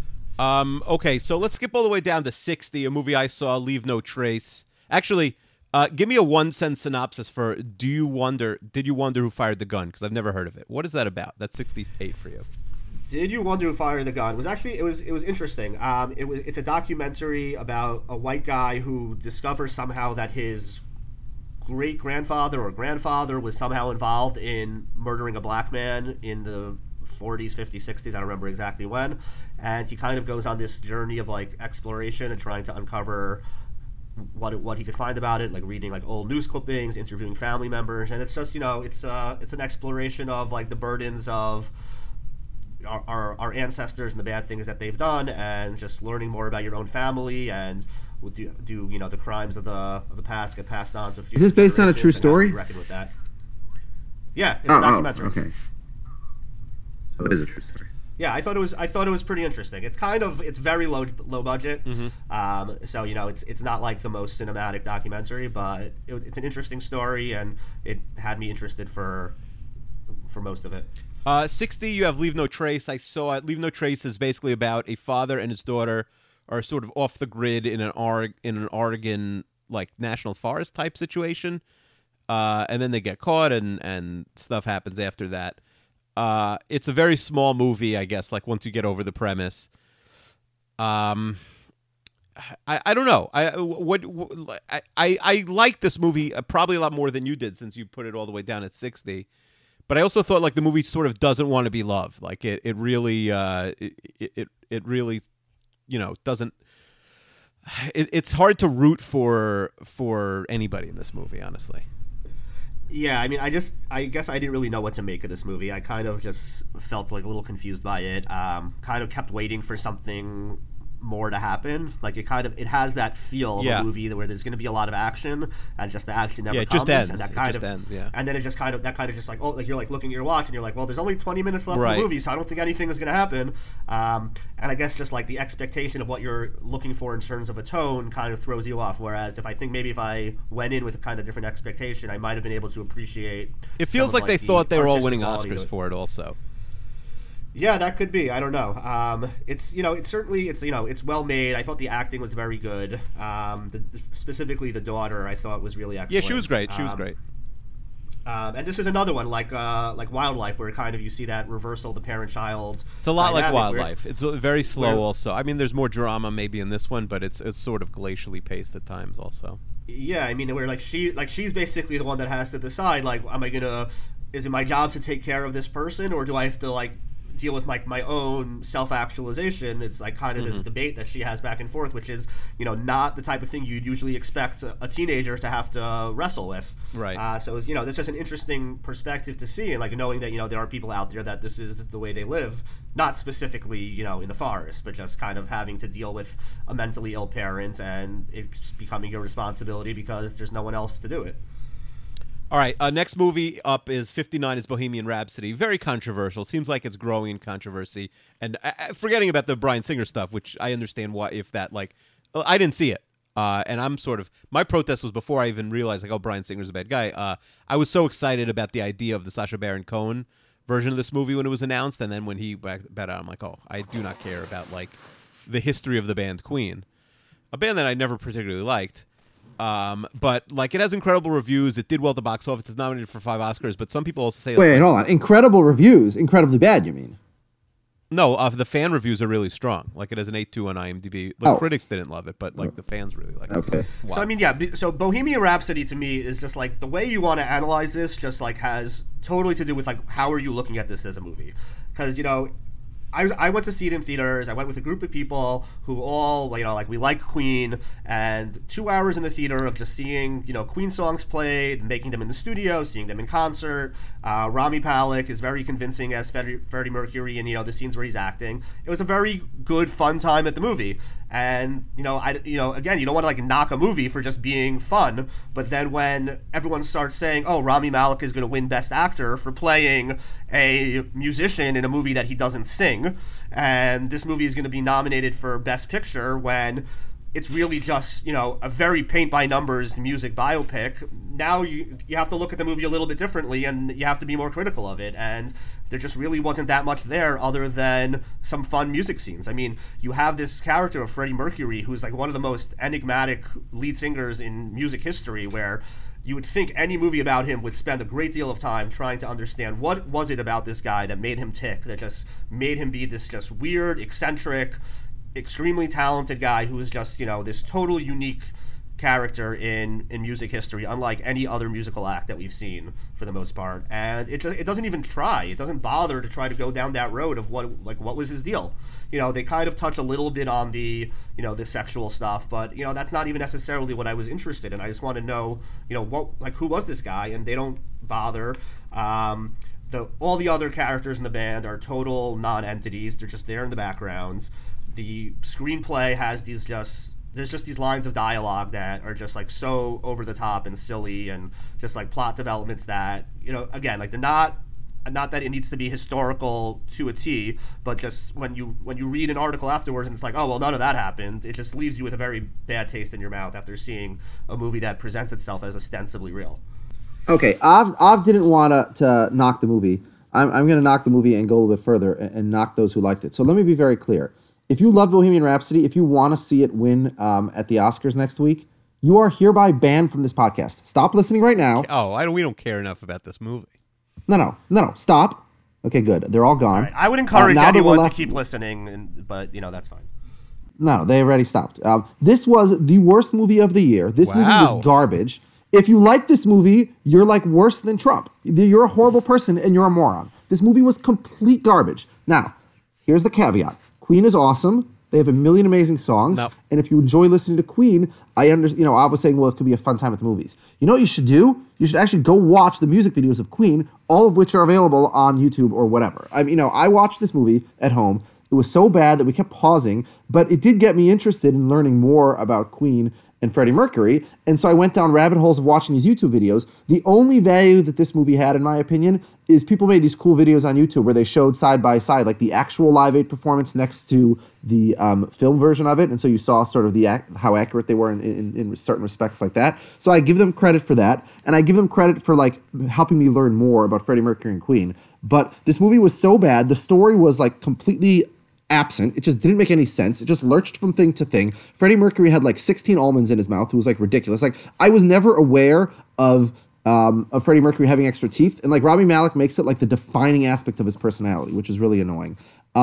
Okay, so let's skip all the way down to 60, a movie I saw, Leave No Trace. Actually, Give me a 1-sentence synopsis for Did you wonder who fired the gun? Because I've never heard of it. What is that about? That's 68 for you. Did you wonder who fired the gun? It was interesting. It's a documentary about a white guy who discovers somehow that his great grandfather or grandfather was somehow involved in murdering a black man in the 40s, 50s, 60s. I don't remember exactly when. And he kind of goes on this journey of like exploration and trying to uncover what he could find about it, like reading like old news clippings, interviewing family members, and it's just it's an exploration of like the burdens of our ancestors and the bad things that they've done, and just learning more about your own family and do the crimes of the past get passed on to future. Is this based on a true story? Reckon with that. Yeah, it's a documentary. Okay. So it is a true story. Yeah, I thought it was pretty interesting. It's very low budget. Mm-hmm. So it's not like the most cinematic documentary, but it's an interesting story, and it had me interested for most of it. 60, you have Leave No Trace. I saw it. Leave No Trace is basically about a father and his daughter are sort of off the grid in an Oregon like national forest type situation, and then they get caught and stuff happens after that. It's a very small movie, I guess. Like once you get over the premise, I don't know. I like this movie probably a lot more than you did, since you put it all the way down at 60. But I also thought like the movie sort of doesn't want to be loved. Like it really doesn't. It's hard to root for anybody in this movie, honestly. Yeah, I mean, I guess I didn't really know what to make of this movie. I kind of just felt like a little confused by it. Kind of kept waiting for something more to happen. Like it has that feel of a movie where there's going to be a lot of action, and just the action never comes. Just ends. And that it just ends. Yeah. And then it just kind of just like, oh, like you're like looking at your watch and you're like, well, there's only 20 minutes left in the movie, so I don't think anything is going to happen. And I guess just like the expectation of what you're looking for in terms of a tone kind of throws you off. Whereas if I went in with a kind of different expectation, I might have been able to appreciate. It feels like they thought they were all winning Oscars for it, also. Yeah, that could be. I don't know. It's well made. I thought the acting was very good. Specifically the daughter, I thought was really excellent. Yeah, she was great. And this is another one like Wildlife, where kind of you see that reversal, the parent-child. It's a lot like Wildlife. It's very slow. Also, I mean, there's more drama maybe in this one, but it's sort of glacially paced at times. Also. Yeah, I mean, where she's basically the one that has to decide, like, is it my job to take care of this person, or do I have to like deal with my own self-actualization? It's like kind of this debate that she has back and forth, which is not the type of thing you'd usually expect a teenager to have to wrestle with. Right. So this is an interesting perspective to see, and like knowing that there are people out there that this is the way they live, not specifically in the forest, but just kind of having to deal with a mentally ill parent and it's becoming your responsibility because there's no one else to do it. All right, next movie up is 59 is Bohemian Rhapsody. Very controversial. Seems like it's growing in controversy. And forgetting about the Bryan Singer stuff, which I understand why, if that, like, I didn't see it. And I'm sort of, my protest was before I even realized, like, oh, Bryan Singer's a bad guy. I was so excited about the idea of the Sacha Baron Cohen version of this movie when it was announced. And then when he backed out, I'm like, oh, I do not care about, like, the history of the band Queen. A band that I never particularly liked. But like it has incredible reviews. It did well at the box office. It's nominated for 5 Oscars. But some people also say, wait, hold on, incredible reviews, incredibly bad. You mean? No, the fan reviews are really strong. Like it has an 8.2 on IMDb. The critics didn't love it, but like the fans really liked it. Okay. Wow. So I mean, yeah. So Bohemian Rhapsody to me is just like the way you want to analyze this. Just like has totally to do with like how are you looking at this as a movie? Because I went to see it in theaters. I went with a group of people who all, like we like Queen, and 2 hours in the theater of just seeing, Queen songs played, making them in the studio, seeing them in concert. Rami Malek is very convincing as Freddie Mercury, and the scenes where he's acting. It was a very good, fun time at the movie. And again, you don't want to like knock a movie for just being fun, but then when everyone starts saying, "Oh, Rami Malek is going to win Best Actor for playing a musician in a movie that he doesn't sing," and this movie is going to be nominated for Best Picture, when it's really just, a very paint by numbers music biopic. Now you have to look at the movie a little bit differently, and you have to be more critical of it. And there just really wasn't that much there other than some fun music scenes. I mean, you have this character of Freddie Mercury, who's like one of the most enigmatic lead singers in music history, where you would think any movie about him would spend a great deal of time trying to understand what was it about this guy that made him tick, that just made him be this just weird, eccentric, extremely talented guy who is just, this total unique character in music history, unlike any other musical act that we've seen for the most part. And it doesn't even try. It doesn't bother to try to go down that road of what was his deal. They kind of touch a little bit on the, the sexual stuff, but, that's not even necessarily what I was interested in. I just want to know, who was this guy? And they don't bother. All the other characters in the band are total non-entities. They're just there in the backgrounds. The screenplay has there's just these lines of dialogue that are just like so over the top and silly, and just like plot developments that, again, like they're not that it needs to be historical to a T, but just when you read an article afterwards and it's like, oh, well, none of that happened, it just leaves you with a very bad taste in your mouth after seeing a movie that presents itself as ostensibly real. Okay, Av didn't want to knock the movie. I'm going to knock the movie and go a little bit further and knock those who liked it. So let me be very clear. If you love Bohemian Rhapsody, if you want to see it win at the Oscars next week, you are hereby banned from this podcast. Stop listening right now. Oh, we don't care enough about this movie. No. Stop. Okay, good. They're all gone. All right. I would encourage anyone to keep listening, but that's fine. No, they already stopped. This was the worst movie of the year. This movie was garbage. If you like this movie, you're like worse than Trump. You're a horrible person and you're a moron. This movie was complete garbage. Now, here's the caveat. Queen is awesome. They have a million amazing songs. Nope. And if you enjoy listening to Queen, I was saying, well, it could be a fun time at the movies. You know what you should do? You should actually go watch the music videos of Queen, all of which are available on YouTube or whatever. I watched this movie at home. It was so bad that we kept pausing, but it did get me interested in learning more about Queen and Freddie Mercury, and so I went down rabbit holes of watching these YouTube videos. The only value that this movie had, in my opinion, is people made these cool videos on YouTube where they showed side by side, like the actual Live Aid performance next to the film version of it, and so you saw sort of how accurate they were in certain respects like that. So I give them credit for that, and I give them credit for like helping me learn more about Freddie Mercury and Queen. But this movie was so bad, the story was like completely absent. It just didn't make any sense. It just lurched from thing to thing. Freddie Mercury had like 16 almonds in his mouth. It was like ridiculous. Like I was never aware of Freddie Mercury having extra teeth, and like Rami Malek makes it like the defining aspect of his personality, which is really annoying.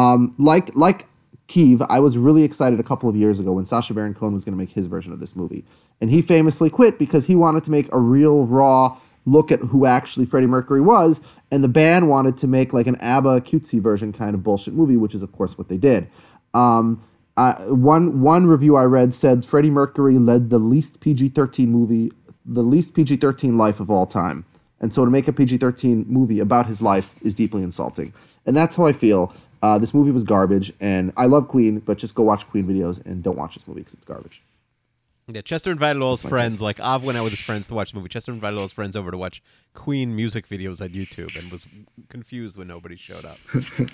Like Kiev, I was really excited a couple of years ago when Sacha Baron Cohen was going to make his version of this movie, and he famously quit because he wanted to make a real raw look at who actually Freddie Mercury was, and the band wanted to make like an ABBA cutesy version kind of bullshit movie, which is of course what they did. One review I read said Freddie Mercury led the least PG-13 life of all time, and so to make a PG-13 movie about his life is deeply insulting, and that's how I feel. This movie was garbage, and I love Queen, but just go watch Queen videos and don't watch this movie because it's garbage. Yeah, Chester invited all his friends. Like, Av went out with his friends to watch the movie. Chester invited all his friends over to watch Queen music videos on YouTube and was confused when nobody showed up.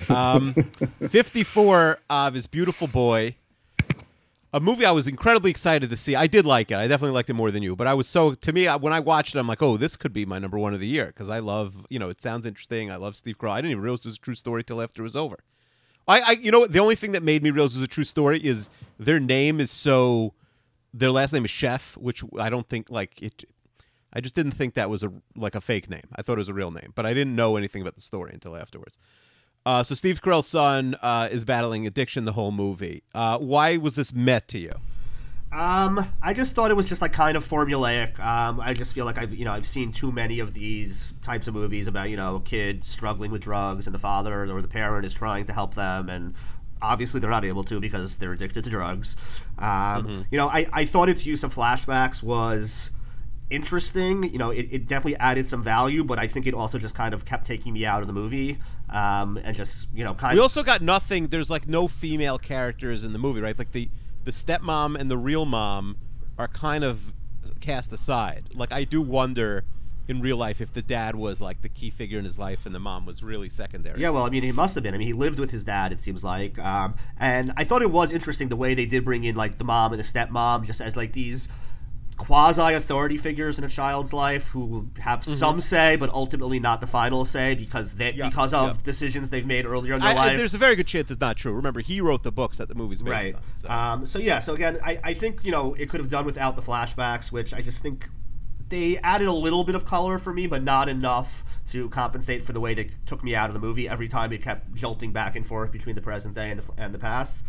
54, Av is Beautiful Boy. A movie I was incredibly excited to see. I did like it. I definitely liked it more than you. But when I watched it, I'm like, oh, this could be my number one of the year. Because I love, it sounds interesting. I love Steve Carell. I didn't even realize it was a true story till after it was over. The only thing that made me realize it was a true story is their name is so... Their last name is Chef, which I don't think I just didn't think that was a fake name. I thought it was a real name, but I didn't know anything about the story until afterwards. So Steve Carell's son is battling addiction the whole movie. Why was this met to you? I just thought it was just like kind of formulaic. I just feel like I've seen too many of these types of movies about a kid struggling with drugs and the father or the parent is trying to help them, and obviously they're not able to because they're addicted to drugs. I thought its use of flashbacks was interesting. It definitely added some value, but I think it also just kind of kept taking me out of the movie. And just we also got nothing. There's like no female characters in the movie, right? Like the stepmom and the real mom are kind of cast aside. Like I do wonder in real life if the dad was like the key figure in his life and the mom was really secondary. Yeah, well, I mean, he must have been. I mean, he lived with his dad, it seems like. And I thought it was interesting the way they did bring in, like, the mom and the stepmom just as, like, these quasi-authority figures in a child's life who have some say, but ultimately not the final say because of decisions they've made earlier in their life. There's a very good chance it's not true. Remember, he wrote the books that the movie's based on. So again, I think, it could have done without the flashbacks, which I just think they added a little bit of color for me, but not enough to compensate for the way they took me out of the movie every time it kept jolting back and forth between the present day and the past.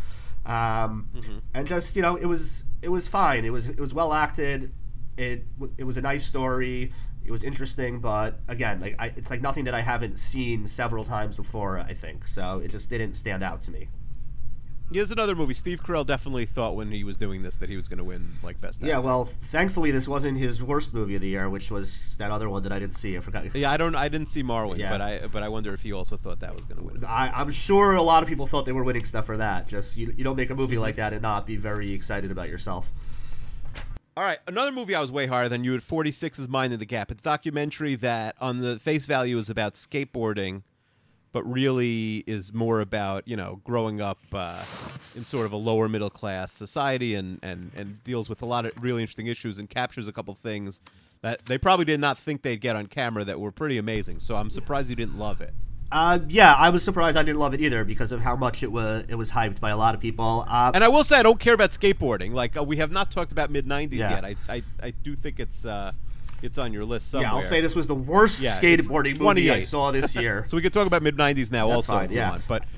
And just it was fine. It was well acted. It was a nice story. It was interesting, but again, it's like nothing that I haven't seen several times before. I think so. It just didn't stand out to me. Here's another movie. Steve Carell definitely thought when he was doing this that he was going to win like best actor. Yeah, well, thankfully this wasn't his worst movie of the year, which was that other one that I didn't see. I forgot. Yeah, I didn't see Marwen, but I wonder if he also thought that was going to win. I'm sure a lot of people thought they were winning stuff for that. Just you don't make a movie like that and not be very excited about yourself. All right, another movie I was way higher than you at 46 is Mind in the Gap. It's a documentary that on the face value is about skateboarding, but really is more about, growing up in sort of a lower middle class society and deals with a lot of really interesting issues and captures a couple things that they probably did not think they'd get on camera that were pretty amazing. So I'm surprised you didn't love it. Yeah, I was surprised I didn't love it either because of how much it was hyped by a lot of people. And I will say I don't care about skateboarding. Like we have not talked about mid-90s yet. I do think it's on your list somewhere. Yeah, I'll say this was the worst skateboarding movie I saw this year. So we could talk about mid-90s now. That's also fine, if you want. But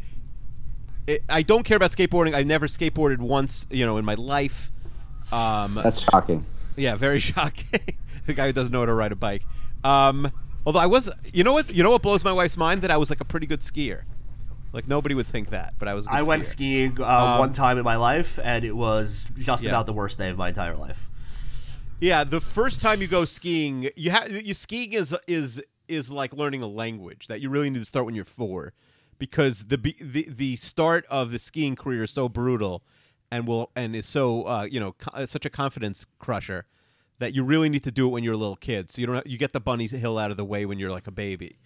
I don't care about skateboarding. I never skateboarded once, in my life. That's shocking. Yeah, very shocking. The guy who doesn't know how to ride a bike. Although I was, you know what blows my wife's mind? That I was like a pretty good skier. Like nobody would think that, but I was a good skier. I went skiing one time in my life, and it was just about the worst day of my entire life. Yeah, the first time you go skiing, skiing is like learning a language that you really need to start when you're 4, because the start of the skiing career is so brutal, and is so such a confidence crusher that you really need to do it when you're a little kid. So you get the bunny hill out of the way when you're like a baby.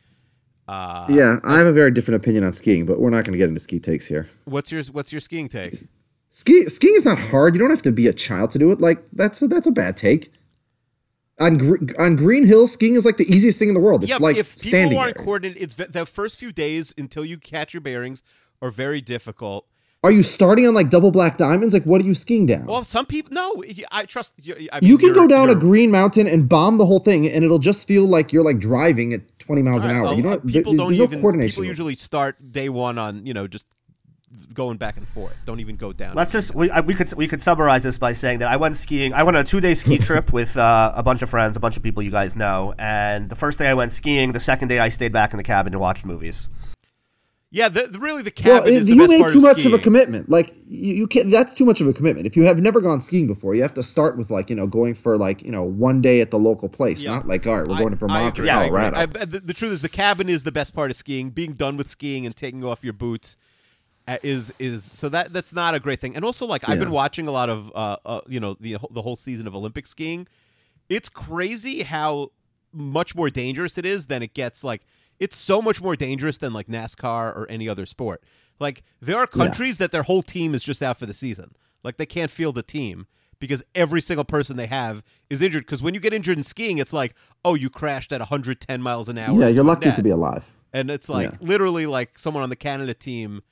I have a very different opinion on skiing, but we're not going to get into ski takes here. What's your skiing take? Skiing is not hard. You don't have to be a child to do it. Like that's a bad take. On Green Hill, skiing is like the easiest thing in the world. It's like if standing people aren't there. coordinated, it's the first few days until you catch your bearings are very difficult. Are you starting on like double black diamonds? Like, what are you skiing down? Well, some people, no, I trust you. You can go down a green mountain and bomb the whole thing, and it'll just feel like you're like driving at 20 miles an hour. There's no coordination. People usually start day one on, just going back and forth. Don't even go down. We could summarize this by saying that I went skiing. I went on a 2-day ski trip with a bunch of friends, a bunch of people you guys know. And the first day I went skiing. The second day I stayed back in the cabin to watch movies. Yeah, really the cabin is the best part of skiing. You made too much of a commitment. Like you can't. That's too much of a commitment. If you have never gone skiing before, you have to start with going for 1 day at the local place. Not like, all right, we're going to Vermont or Colorado. The truth is, the cabin is the best part of skiing. Being done with skiing and taking off your boots is so that's not a great thing. And also, I've been watching a lot of the whole season of Olympic skiing. It's crazy how much more dangerous it is than it gets. It's so much more dangerous than NASCAR or any other sport. There are countries that their whole team is just out for the season. They can't field a team because every single person they have is injured. Because when you get injured in skiing, it's you crashed at 110 miles an hour. Yeah, you're lucky to be alive. And it's literally someone on the Canada team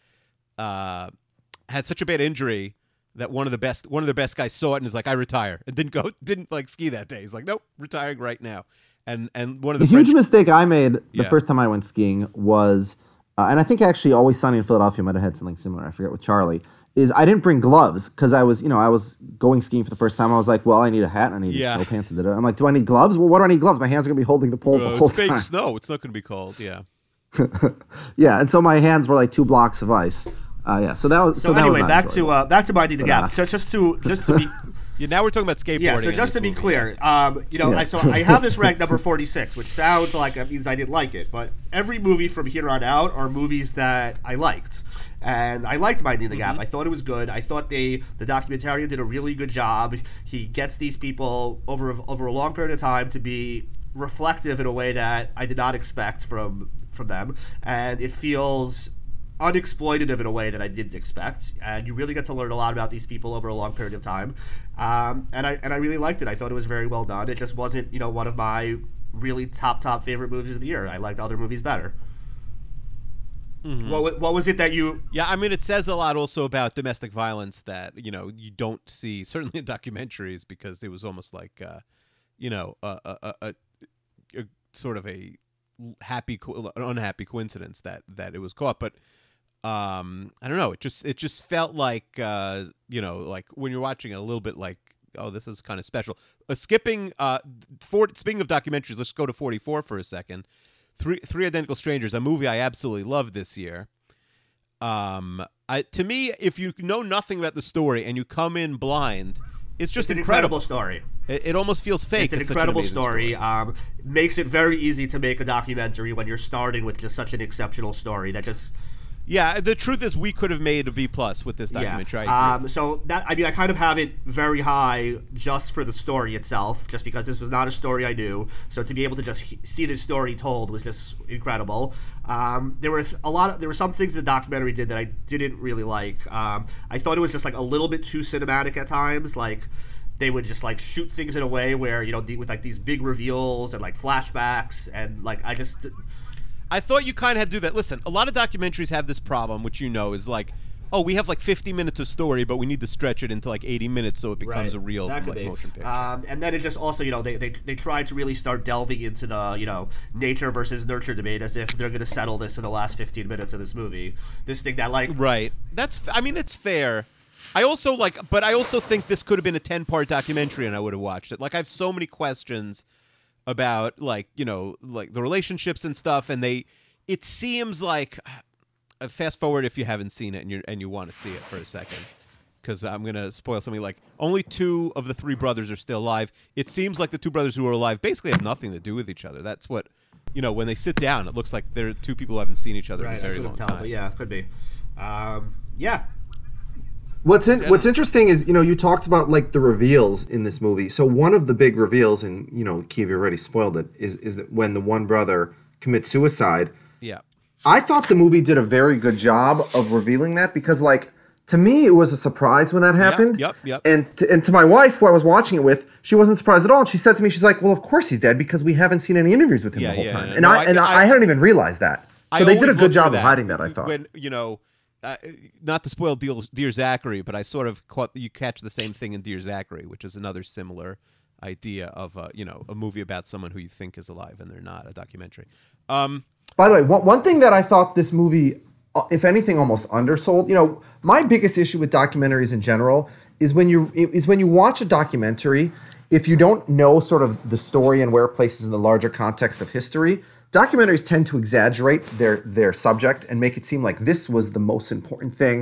had such a bad injury that one of their best guys saw it and is I retire, and didn't ski that day. He's nope, retiring right now. And one of the huge mistake I made the first time I went skiing was, and I think actually Always Sunny in Philadelphia might have had something similar. I forget with Charlie. Is I didn't bring gloves because I was going skiing for the first time. I was like, well, I need a hat and I need snow pants. And I'm like, do I need gloves? Well, what do I need gloves? My hands are gonna be holding the poles the whole time. Fake snow. It's not gonna be cold. Yeah. Yeah, and so my hands were like 2 blocks of ice. So that was. So that anyway, was back to Mind in the Gap. Just to be. Yeah, now we're talking about skateboarding. Yeah, so just to be clear, I have this ranked number 46, which sounds like that means I didn't like it, but every movie from here on out are movies that I liked. And I liked Mind in the Gap. I thought it was good. I thought the documentarian did a really good job. He gets these people over a long period of time to be reflective in a way that I did not expect from them, and it feels unexploitative in a way that I didn't expect. And you really get to learn a lot about these people over a long period of time. And I really liked it. I thought it was very well done. It just wasn't, one of my really top favorite movies of the year. I liked other movies better. Mm-hmm. What was it that you... Yeah, I mean, it says a lot also about domestic violence that, you don't see, certainly in documentaries, because it was almost like, a sort of an unhappy coincidence that it was caught. But I don't know. It just felt like, like when you're watching it, a little bit like, oh, this is kind of special. Speaking of documentaries, let's go to 44 for a second. Three Identical Strangers, a movie I absolutely loved this year. To me, if you know nothing about the story and you come in blind, it's just an incredible story. It almost feels fake. It's an incredible story. Makes it very easy to make a documentary when you're starting with just such an exceptional story that just... Yeah, the truth is we could have made a B+ with this documentary. Yeah. So that, I kind of have it very high just for the story itself, just because this was not a story I knew. So to be able to just see this story told was just incredible. There were some things the documentary did that I didn't really like. I thought it was just like a little bit too cinematic at times. Like they would just like shoot things in a way where with like these big reveals and like flashbacks, and like I thought you kind of had to do that. Listen, a lot of documentaries have this problem, which is like, oh, we have like 50 minutes of story, but we need to stretch it into like 80 minutes so it becomes a real motion picture. And then it just also, they tried to really start delving into the, nature versus nurture debate, as if they're going to settle this in the last 15 minutes of this movie. This thing that like... Right. It's fair. I also think this could have been a 10-part documentary and I would have watched it. Like, I have so many questions about like the relationships and stuff, and it seems like fast forward if you haven't seen it and you want to see it for a second, because I'm gonna spoil something. Like, only 2 of the 3 brothers are still alive. It seems like the 2 brothers who are alive basically have nothing to do with each other. That's what when they sit down, it looks like they're 2 people who haven't seen each other in a very long time. But yeah, it could be. Yeah. What's interesting is, you talked about like the reveals in this movie. So one of the big reveals, and Keeve already spoiled it, is that when the one brother commits suicide. Yeah. I thought the movie did a very good job of revealing that, because like to me it was a surprise when that happened. Yep. And to my wife, who I was watching it with, she wasn't surprised at all. And she said to me, she's like, "Well, of course he's dead, because we haven't seen any interviews with him the whole time." I hadn't even realized that. So they did a good job of hiding that, I thought. When not to spoil Dear Zachary, but I sort of you catch the same thing in Dear Zachary, which is another similar idea of a movie about someone who you think is alive and they're not, a documentary. By the way, one thing that I thought this movie, if anything, almost undersold. My biggest issue with documentaries in general is when you watch a documentary, if you don't know sort of the story and where it places in the larger context of history, documentaries tend to exaggerate their subject and make it seem like this was the most important thing.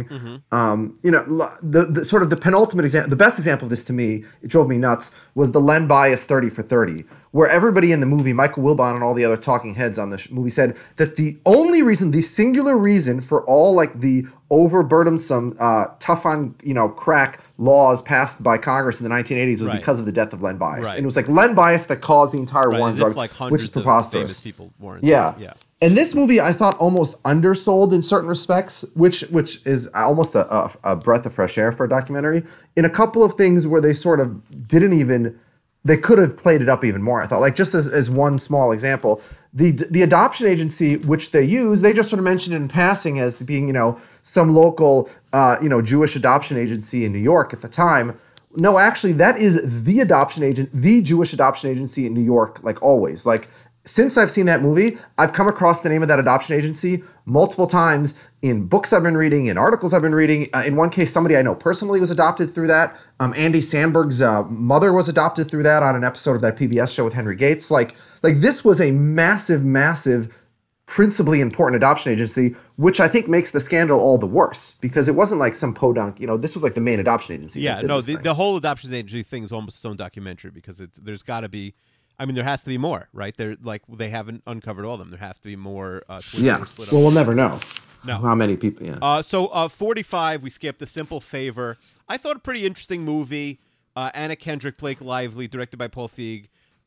Mm-hmm. The sort of the penultimate example, the best example of this to me, it drove me nuts, was the Len Bias 30 for 30, where everybody in the movie, Michael Wilbon and all the other talking heads on the movie, said that the singular reason for all like the overburdensome, tough on crack laws passed by Congress in the 1980s was because of the death of Len Bias. And it was like Len Bias that caused the entire war on drugs, which is preposterous. People weren't. Yeah. And this movie, I thought, almost undersold in certain respects, which is almost a breath of fresh air for a documentary. In a couple of things where they sort of didn't even... They could have played it up even more, I thought. Like, just as one small example, the adoption agency, which they use, they just sort of mentioned it in passing as being, some local, Jewish adoption agency in New York at the time. No, actually, that is the Jewish adoption agency in New York, like always. Like, since I've seen that movie, I've come across the name of that adoption agency multiple times in books I've been reading, in articles I've been reading. In one case, somebody I know personally was adopted through that. Andy Samberg's mother was adopted through that on an episode of that PBS show with Henry Gates. Like this was a massive, massive, principally important adoption agency, which I think makes the scandal all the worse, because it wasn't like some podunk. This was like the main adoption agency. Yeah, no, the whole adoption agency thing is almost its own documentary, because there's got to be. I mean, there has to be more, right? They haven't uncovered all of them. There have to be more. Well, we'll never know. No. How many people? Yeah. So 45, we skipped A Simple Favor. I thought a pretty interesting movie. Anna Kendrick, Blake Lively, directed by Paul Feig.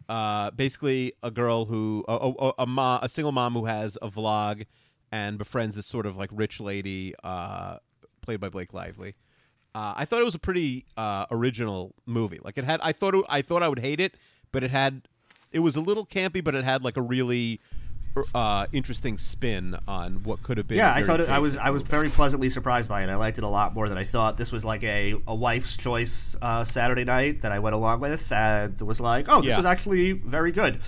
basically a girl who a single mom who has a vlog and befriends this sort of like rich lady played by Blake Lively. I thought it was a pretty original movie. Like I thought I would hate it, but it was a little campy, but it had like a really interesting spin on what could have been. Yeah, I was very pleasantly surprised by it. I liked it a lot more than I thought. This was like a wife's choice Saturday night that I went along with, and was like, oh, this was actually very good.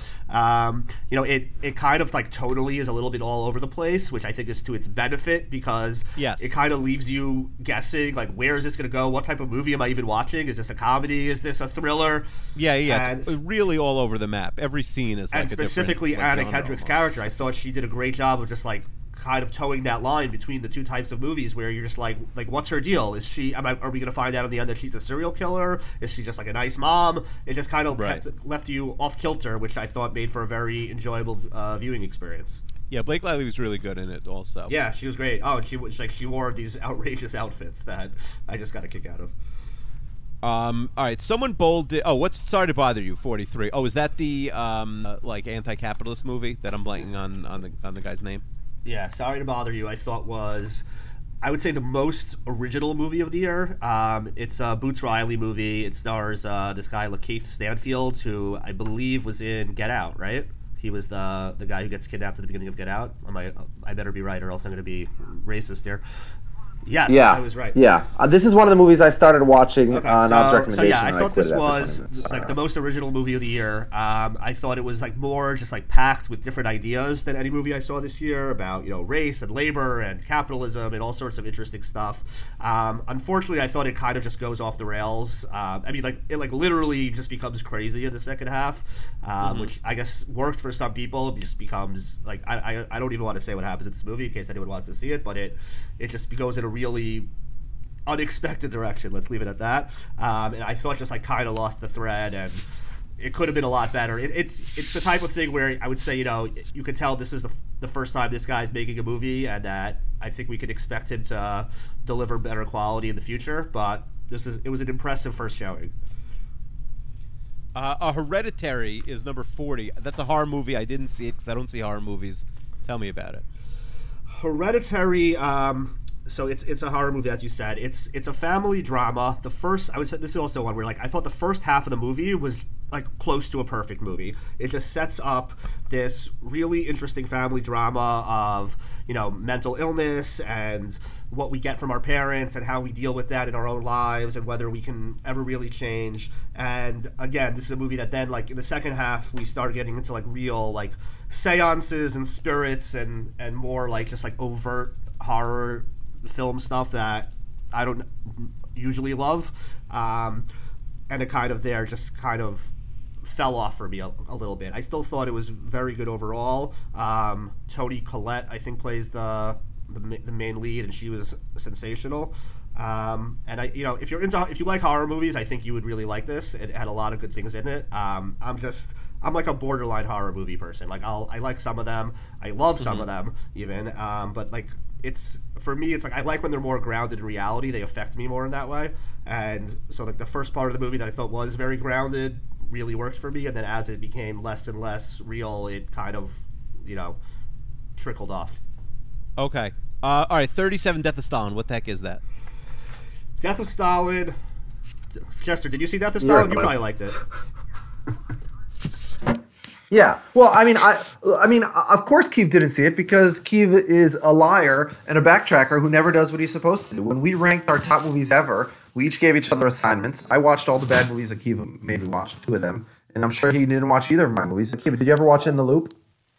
It kind of like totally is a little bit all over the place, which I think is to its benefit because it kind of leaves you guessing like, where is this going to go? What type of movie am I even watching? Is this a comedy? Is this a thriller? Yeah. It's really all over the map. Every scene is like and specifically Anna Kendrick's character. I thought she did a great job of just like kind of towing that line between the two types of movies where you're just like what's her deal? Is she? Are we going to find out in the end that she's a serial killer? Is she just like a nice mom? It just kind of left you off kilter, which I thought made for a very enjoyable viewing experience. Yeah, Blake Lively was really good in it also. Yeah, she was great. Oh, and she wore these outrageous outfits that I just got a kick out of. All right, someone bold did. Oh, what's Sorry to Bother You? 43. Oh, is that the like anti-capitalist movie that I'm blanking on the guy's name? Yeah, Sorry to Bother You. I thought was, I would say, the most original movie of the year. It's a Boots Riley movie. It stars this guy Lakeith Stanfield, who I believe was in Get Out. Right? He was the guy who gets kidnapped at the beginning of Get Out. I better be right, or else I'm going to be racist here. Yes, yeah, I was right. Yeah, this is one of the movies I started watching on Ob's recommendation. So yeah, I thought this was like the most original movie of the year. I thought it was like more just like packed with different ideas than any movie I saw this year about race and labor and capitalism and all sorts of interesting stuff. Unfortunately, I thought it kind of just goes off the rails. It literally just becomes crazy in the second half, which I guess worked for some people. It just becomes like I don't even want to say what happens in this movie in case anyone wants to see it, but it just goes in a really unexpected direction. Let's leave it at that. And I thought just like kind of lost the thread, and it could have been a lot better. It's the type of thing where I would say you could tell this is the first time this guy's making a movie, and that I think we could expect him to deliver better quality in the future. But it was an impressive first showing. Hereditary is number 40. That's a horror movie. I didn't see it because I don't see horror movies. Tell me about it. Hereditary. So it's a horror movie, as you said. It's a family drama. I would say this is also one where I thought the first half of the movie was like close to a perfect movie. It just sets up this really interesting family drama of mental illness and what we get from our parents and how we deal with that in our own lives and whether we can ever really change. And again, this is a movie that then in the second half we started getting into real seances and spirits and more just overt horror film stuff that I don't usually love, and it kind of fell off for me a little bit. I still thought it was very good overall. Toni Collette, I think, plays the main lead, and she was sensational. And if you like horror movies, I think you would really like this. It had a lot of good things in it. I'm like a borderline horror movie person. I like some of them. I love some of them even. But for me, it's I like when they're more grounded in reality. They affect me more in that way. And so the first part of the movie that I thought was very grounded really worked for me. And then as it became less and less real, it kind of, trickled off. Okay. All right. 37 Death of Stalin. What the heck is that? Death of Stalin. Chester, did you see Death of Stalin? You probably liked it. Yeah. Well, I mean, of course Keeve didn't see it because Keeve is a liar and a backtracker who never does what he's supposed to do. When we ranked our top movies ever, we each gave each other assignments. I watched all the bad movies that Keeve made me watch, 2 of them, and I'm sure he didn't watch either of my movies. Keeve, did you ever watch In the Loop?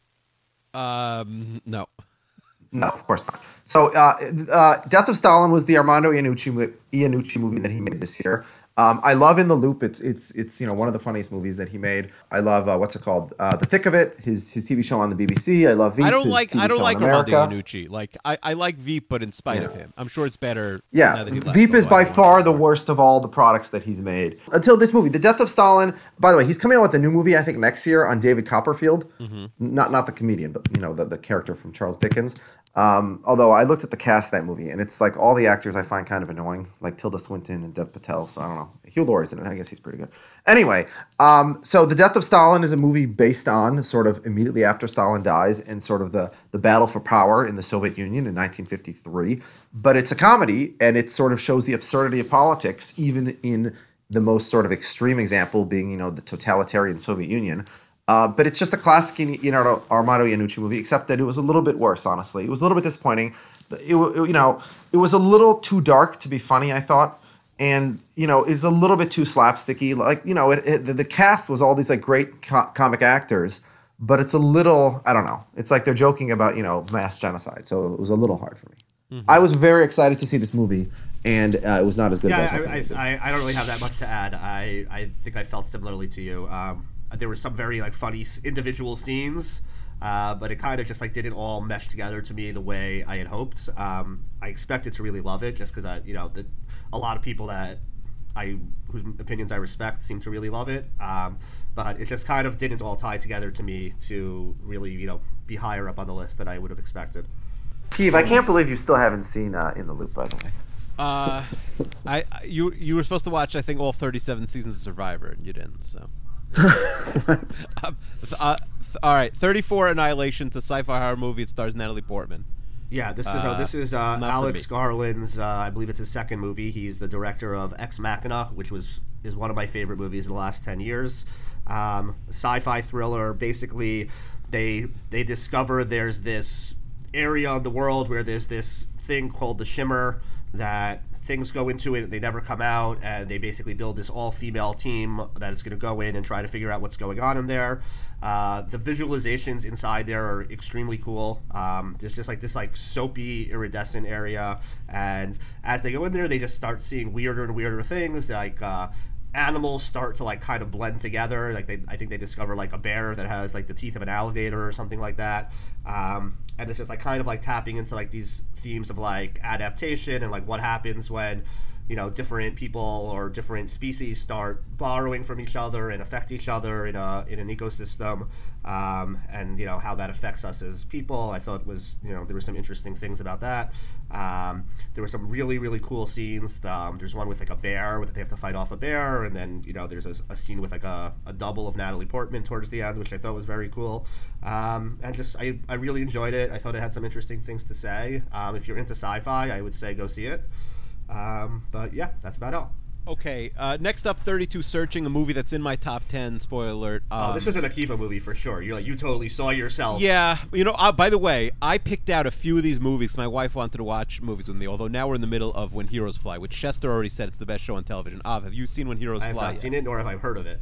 No. No, of course not. So, Death of Stalin was the Armando Iannucci movie that he made this year. I love In the Loop. It's one of the funniest movies that he made. I love what's it called? The Thick of It. His TV show on the BBC. I love Veep. I don't like Armando Iannucci. I like Veep, but in spite of him, I'm sure it's better. Yeah, now that he left, Veep is by far the worst of all the products that he's made until this movie, The Death of Stalin. By the way, he's coming out with a new movie I think next year on David Copperfield. Not the comedian, but the character from Charles Dickens. Although I looked at the cast of that movie, and it's like all the actors I find kind of annoying, like Tilda Swinton and Dev Patel. So I don't know. Hugh Laurie's in it. I guess he's pretty good. Anyway, so The Death of Stalin is a movie based on sort of immediately after Stalin dies and sort of the battle for power in the Soviet Union in 1953. But it's a comedy, and it sort of shows the absurdity of politics, even in the most sort of extreme example being, the totalitarian Soviet Union. But it's just a classic Armando Iannucci movie, except that it was a little bit worse, honestly. It was a little bit disappointing. It was a little too dark to be funny, I thought. And, it's a little bit too slapsticky. Like, the cast was all these, like, great comic actors, but it's a little, I don't know. It's like they're joking about, mass genocide. So it was a little hard for me. Mm-hmm. I was very excited to see this movie, and it was not as good as I thought. I don't really have that much to add. I think I felt similarly to you. There were some very funny individual scenes, but it kind of just didn't all mesh together to me the way I had hoped. I expected to really love it just because a lot of people whose opinions I respect seem to really love it. But it just kind of didn't all tie together to me to really be higher up on the list than I would have expected. Steve, I can't believe you still haven't seen In the Loop, by the way. You were supposed to watch, I think, all 37 seasons of Survivor, and you didn't. So. All right, 34 Annihilation. It's a sci-fi horror movie. It stars Natalie Portman. Yeah, this is Alex Garland's. I believe it's his second movie. He's the director of Ex Machina, which is one of my favorite movies in the last 10 years. Sci-fi thriller. Basically, they discover there's this area in the world where there's this thing called the Shimmer that things go into it, they never come out, and they basically build this all-female team that is going to go in and try to figure out what's going on in there. The visualizations inside there are extremely cool. There's just this soapy, iridescent area, and as they go in there, they just start seeing weirder and weirder things, animals start to kind of blend together. I think they discover a bear that has the teeth of an alligator or something like that. And it's just kind of tapping into these themes of adaptation and what happens when different people or different species start borrowing from each other and affect each other in an ecosystem, and how that affects us as people. I thought was there were some interesting things about that. There were some really, really cool scenes. There's one with a bear that they have to fight off a bear, and then there's a scene with a double of Natalie Portman towards the end, which I thought was very cool. And just I really enjoyed it. I thought it had some interesting things to say. If you're into sci-fi, I would say go see it. But yeah, that's about all. Okay, next up, 32 Searching, a movie that's in my top 10, spoiler alert. This is an Akiva movie for sure. You totally saw yourself. Yeah, by the way, I picked out a few of these movies. My wife wanted to watch movies with me, although now we're in the middle of When Heroes Fly, which Chester already said it's the best show on television. Have you seen When Heroes Fly? I have not seen it, nor have I heard of it.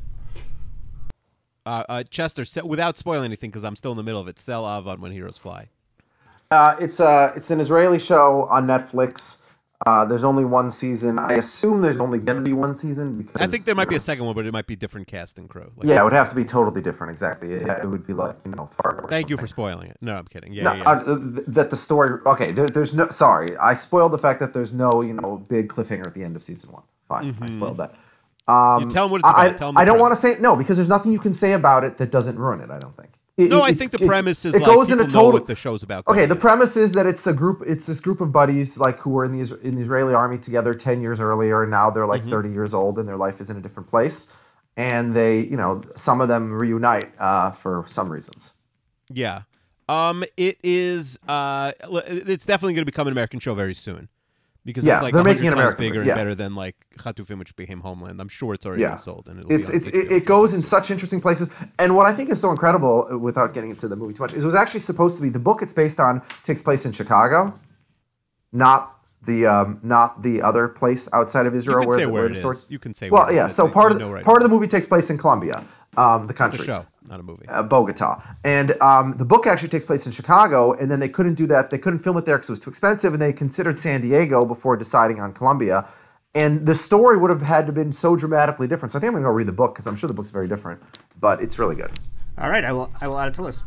Chester, without spoiling anything, because I'm still in the middle of it, sell Av on When Heroes Fly. It's an Israeli show on Netflix. There's only one season. I assume there's only going to be one season because I think there might be a second one, but it might be different cast and crew. Yeah, it would have to be totally different. Exactly. It would be Fargo. Thank you for spoiling it. No, I'm kidding. Yeah, no, yeah. That the story. Okay, there's no. Sorry, I spoiled the fact that there's no big cliffhanger at the end of season 1. Fine, I spoiled that. You tell them what it's about. Tell them I don't want to say no because there's nothing you can say about it that doesn't ruin it. I don't think. I think the premise is it goes into total. Know what the show's about. Okay, the premise is that it's this group of buddies who were in the Israeli army together 10 years earlier, and now they're 30 years old, and their life is in a different place, and they some of them reunite for some reasons. Yeah, it is. It's definitely going to become an American show very soon. Because it's they're making an American bigger and better than Chatufim, which became Homeland. I'm sure it's already been sold, and it goes in such interesting places. And what I think is so incredible, without getting into the movie too much, is it was actually supposed to be the book it's based on takes place in Chicago, not the other place outside of Israel where the story. You can say. Well, yeah. So part of the movie takes place in Colombia, the country. It's a show, not a movie. Bogota, and the book actually takes place in Chicago, and then they couldn't do that. They couldn't film it there because it was too expensive, and they considered San Diego before deciding on Colombia. And the story would have had to been so dramatically different. So I think I'm going to go read the book because I'm sure the book's very different, but it's really good. All right, I will add it to the list.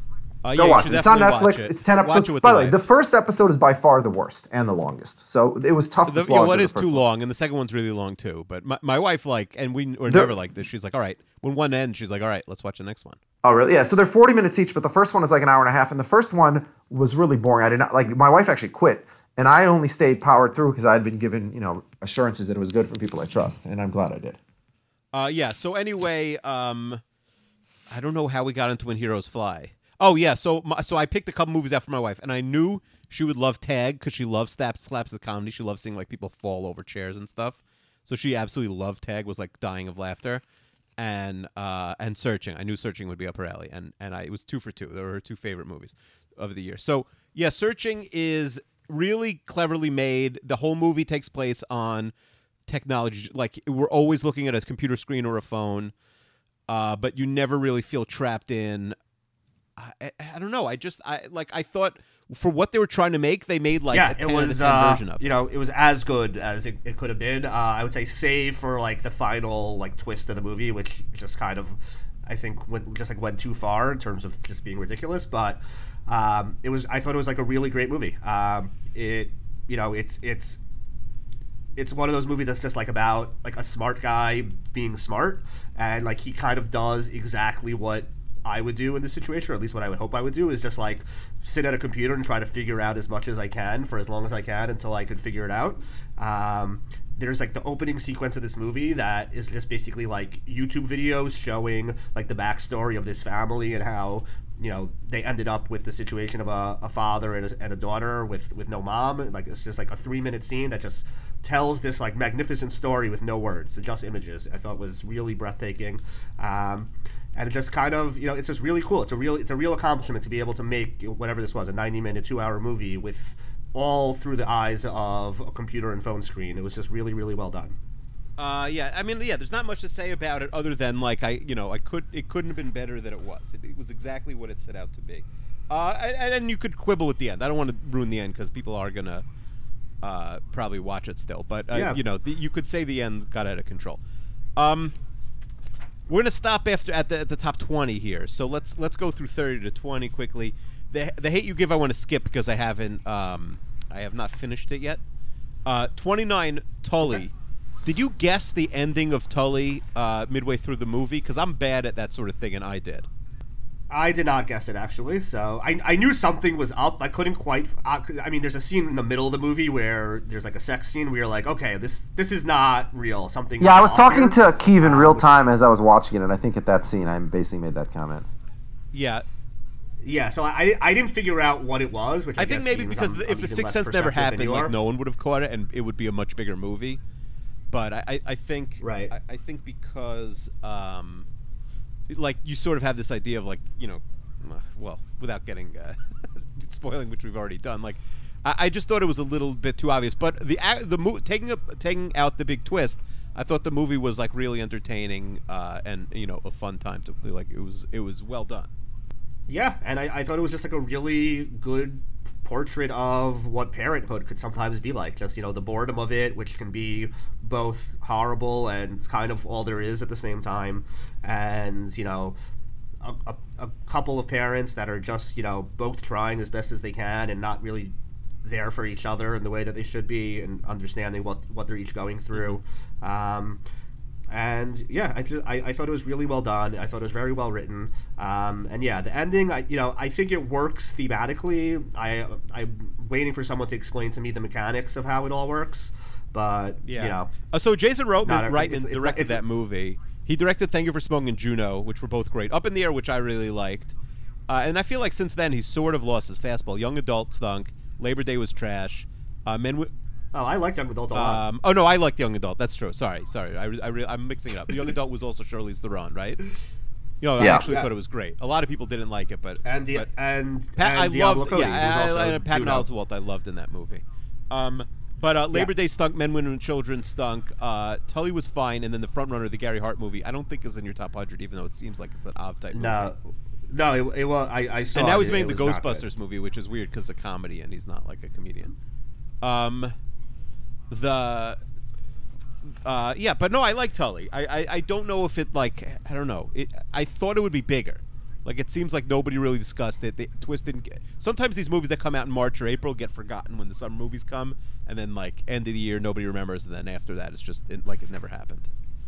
Go you watch should it. It's on definitely watch Netflix. it. It's 10 Watch episodes. it with By the the way, wife. the first episode is by far the worst and the longest. So it was tough to slog What through is the too first one. long, and the second one's really long too. But my wife and we were never like this. She's like, all right, when one ends, she's like, all right, let's watch the next one. Oh, really? Yeah. So they're 40 minutes each, but the first one is like an hour and a half, and the first one was really boring. I did not like. My wife actually quit, and I only stayed powered through because I had been given assurances that it was good from people I trust, and I'm glad I did. Yeah. So anyway, I don't know how we got into When Heroes Fly. Oh yeah. So I picked a couple movies out for my wife, and I knew she would love Tag because she loves slaps of comedy. She loves seeing like people fall over chairs and stuff. So she absolutely loved Tag. Was like dying of laughter. And Searching. I knew Searching would be up her alley, and it was 2 for 2. They were her 2 favorite movies of the year. So yeah, Searching is really cleverly made. The whole movie takes place on technology. Like we're always looking at a computer screen or a phone, but you never really feel trapped in. I don't know. I thought for what they were trying to make, they made like a 10 out of 10 version of it. It was as good as it could have been. I would say, save for like the final like twist of the movie, which just kind of, I think, went too far in terms of just being ridiculous. But I thought it was like a really great movie. It's one of those movies that's just like about like a smart guy being smart, and like he kind of does exactly what I would do in this situation, or at least what I would hope I would do, is just like sit at a computer and try to figure out as much as I can for as long as I can until I could figure it out. There's like the opening sequence of this movie that is just basically like YouTube videos showing like the backstory of this family and how they ended up with the situation of a father and a daughter with no mom. Like it's just like a 3-minute scene that just tells this like magnificent story with no words, just images. I thought was really breathtaking. And it just kind of, it's just really cool. It's a real accomplishment to be able to make whatever this was, a 90-minute, 2-hour movie with all through the eyes of a computer and phone screen. It was just really, really well done. Yeah. I mean, yeah. There's not much to say about it other than like it couldn't have been better than it was. It was exactly what it set out to be. And you could quibble with the end. I don't want to ruin the end because people are gonna probably watch it still. But you could say the end got out of control. We're gonna stop at the top 20 here, so let's go through 30 to 20 quickly. The Hate You Give I want to skip because I have not finished it yet. 29, Tully. Okay. Did you guess the ending of Tully midway through the movie? Because I'm bad at that sort of thing, and I did. I did not guess it, actually. So I knew something was up. I couldn't quite. I mean, there's a scene in the middle of the movie where there's like a sex scene where you're like, okay, this is not real. Something. Yeah, I was talking to Keeve in real time as I was watching it, and I think at that scene I basically made that comment. Yeah. Yeah, so I didn't figure out what it was, which I think maybe because if The Sixth Sense never happened, like no one would have caught it, and it would be a much bigger movie. But I think right. I think because like you sort of have this idea of like well, without getting spoiling, which we've already done. Like I just thought it was a little bit too obvious. But taking out the big twist, I thought the movie was like really entertaining and a fun time to like. It was well done. Yeah, and I thought it was just like a really good portrait of what parenthood could sometimes be like. Just, the boredom of it, which can be both horrible and kind of all there is at the same time. And, a couple of parents that are just, both trying as best as they can and not really there for each other in the way that they should be and understanding what they're each going through. And yeah, I thought it was really well done. I thought it was very well written. And yeah, the ending, I think it works thematically. I'm waiting for someone to explain to me the mechanics of how it all works. But so Jason Reitman directed that movie. He directed Thank You for Smoking and Juno, which were both great. Up in the Air, which I really liked. And I feel like since then he's sort of lost his fastball. Young Adult stunk. Labor Day was trash. I liked Young Adult a lot. I liked Young Adult. That's true. Sorry. I'm mixing it up. Young Adult was also Charlize Theron, right? I actually thought it was great. A lot of people didn't like it, but Pat Oswalt I loved in that movie. But Labor Day stunk. Men, Women, and Children stunk. Tully was fine, and then the front runner, the Gary Hart movie, I don't think is in your top 100, even though it seems like it's an Av type movie. No, it was. I saw. And now he's made the Ghostbusters movie, which is weird because it's a comedy, and he's not like a comedian. But no, I like Tully. I don't know if it like I don't know. I thought it would be bigger. Like it seems like nobody really discussed it. Twist didn't get. Sometimes these movies that come out in March or April get forgotten when the summer movies come, and then like end of the year nobody remembers, and then after that it's just like it never happened.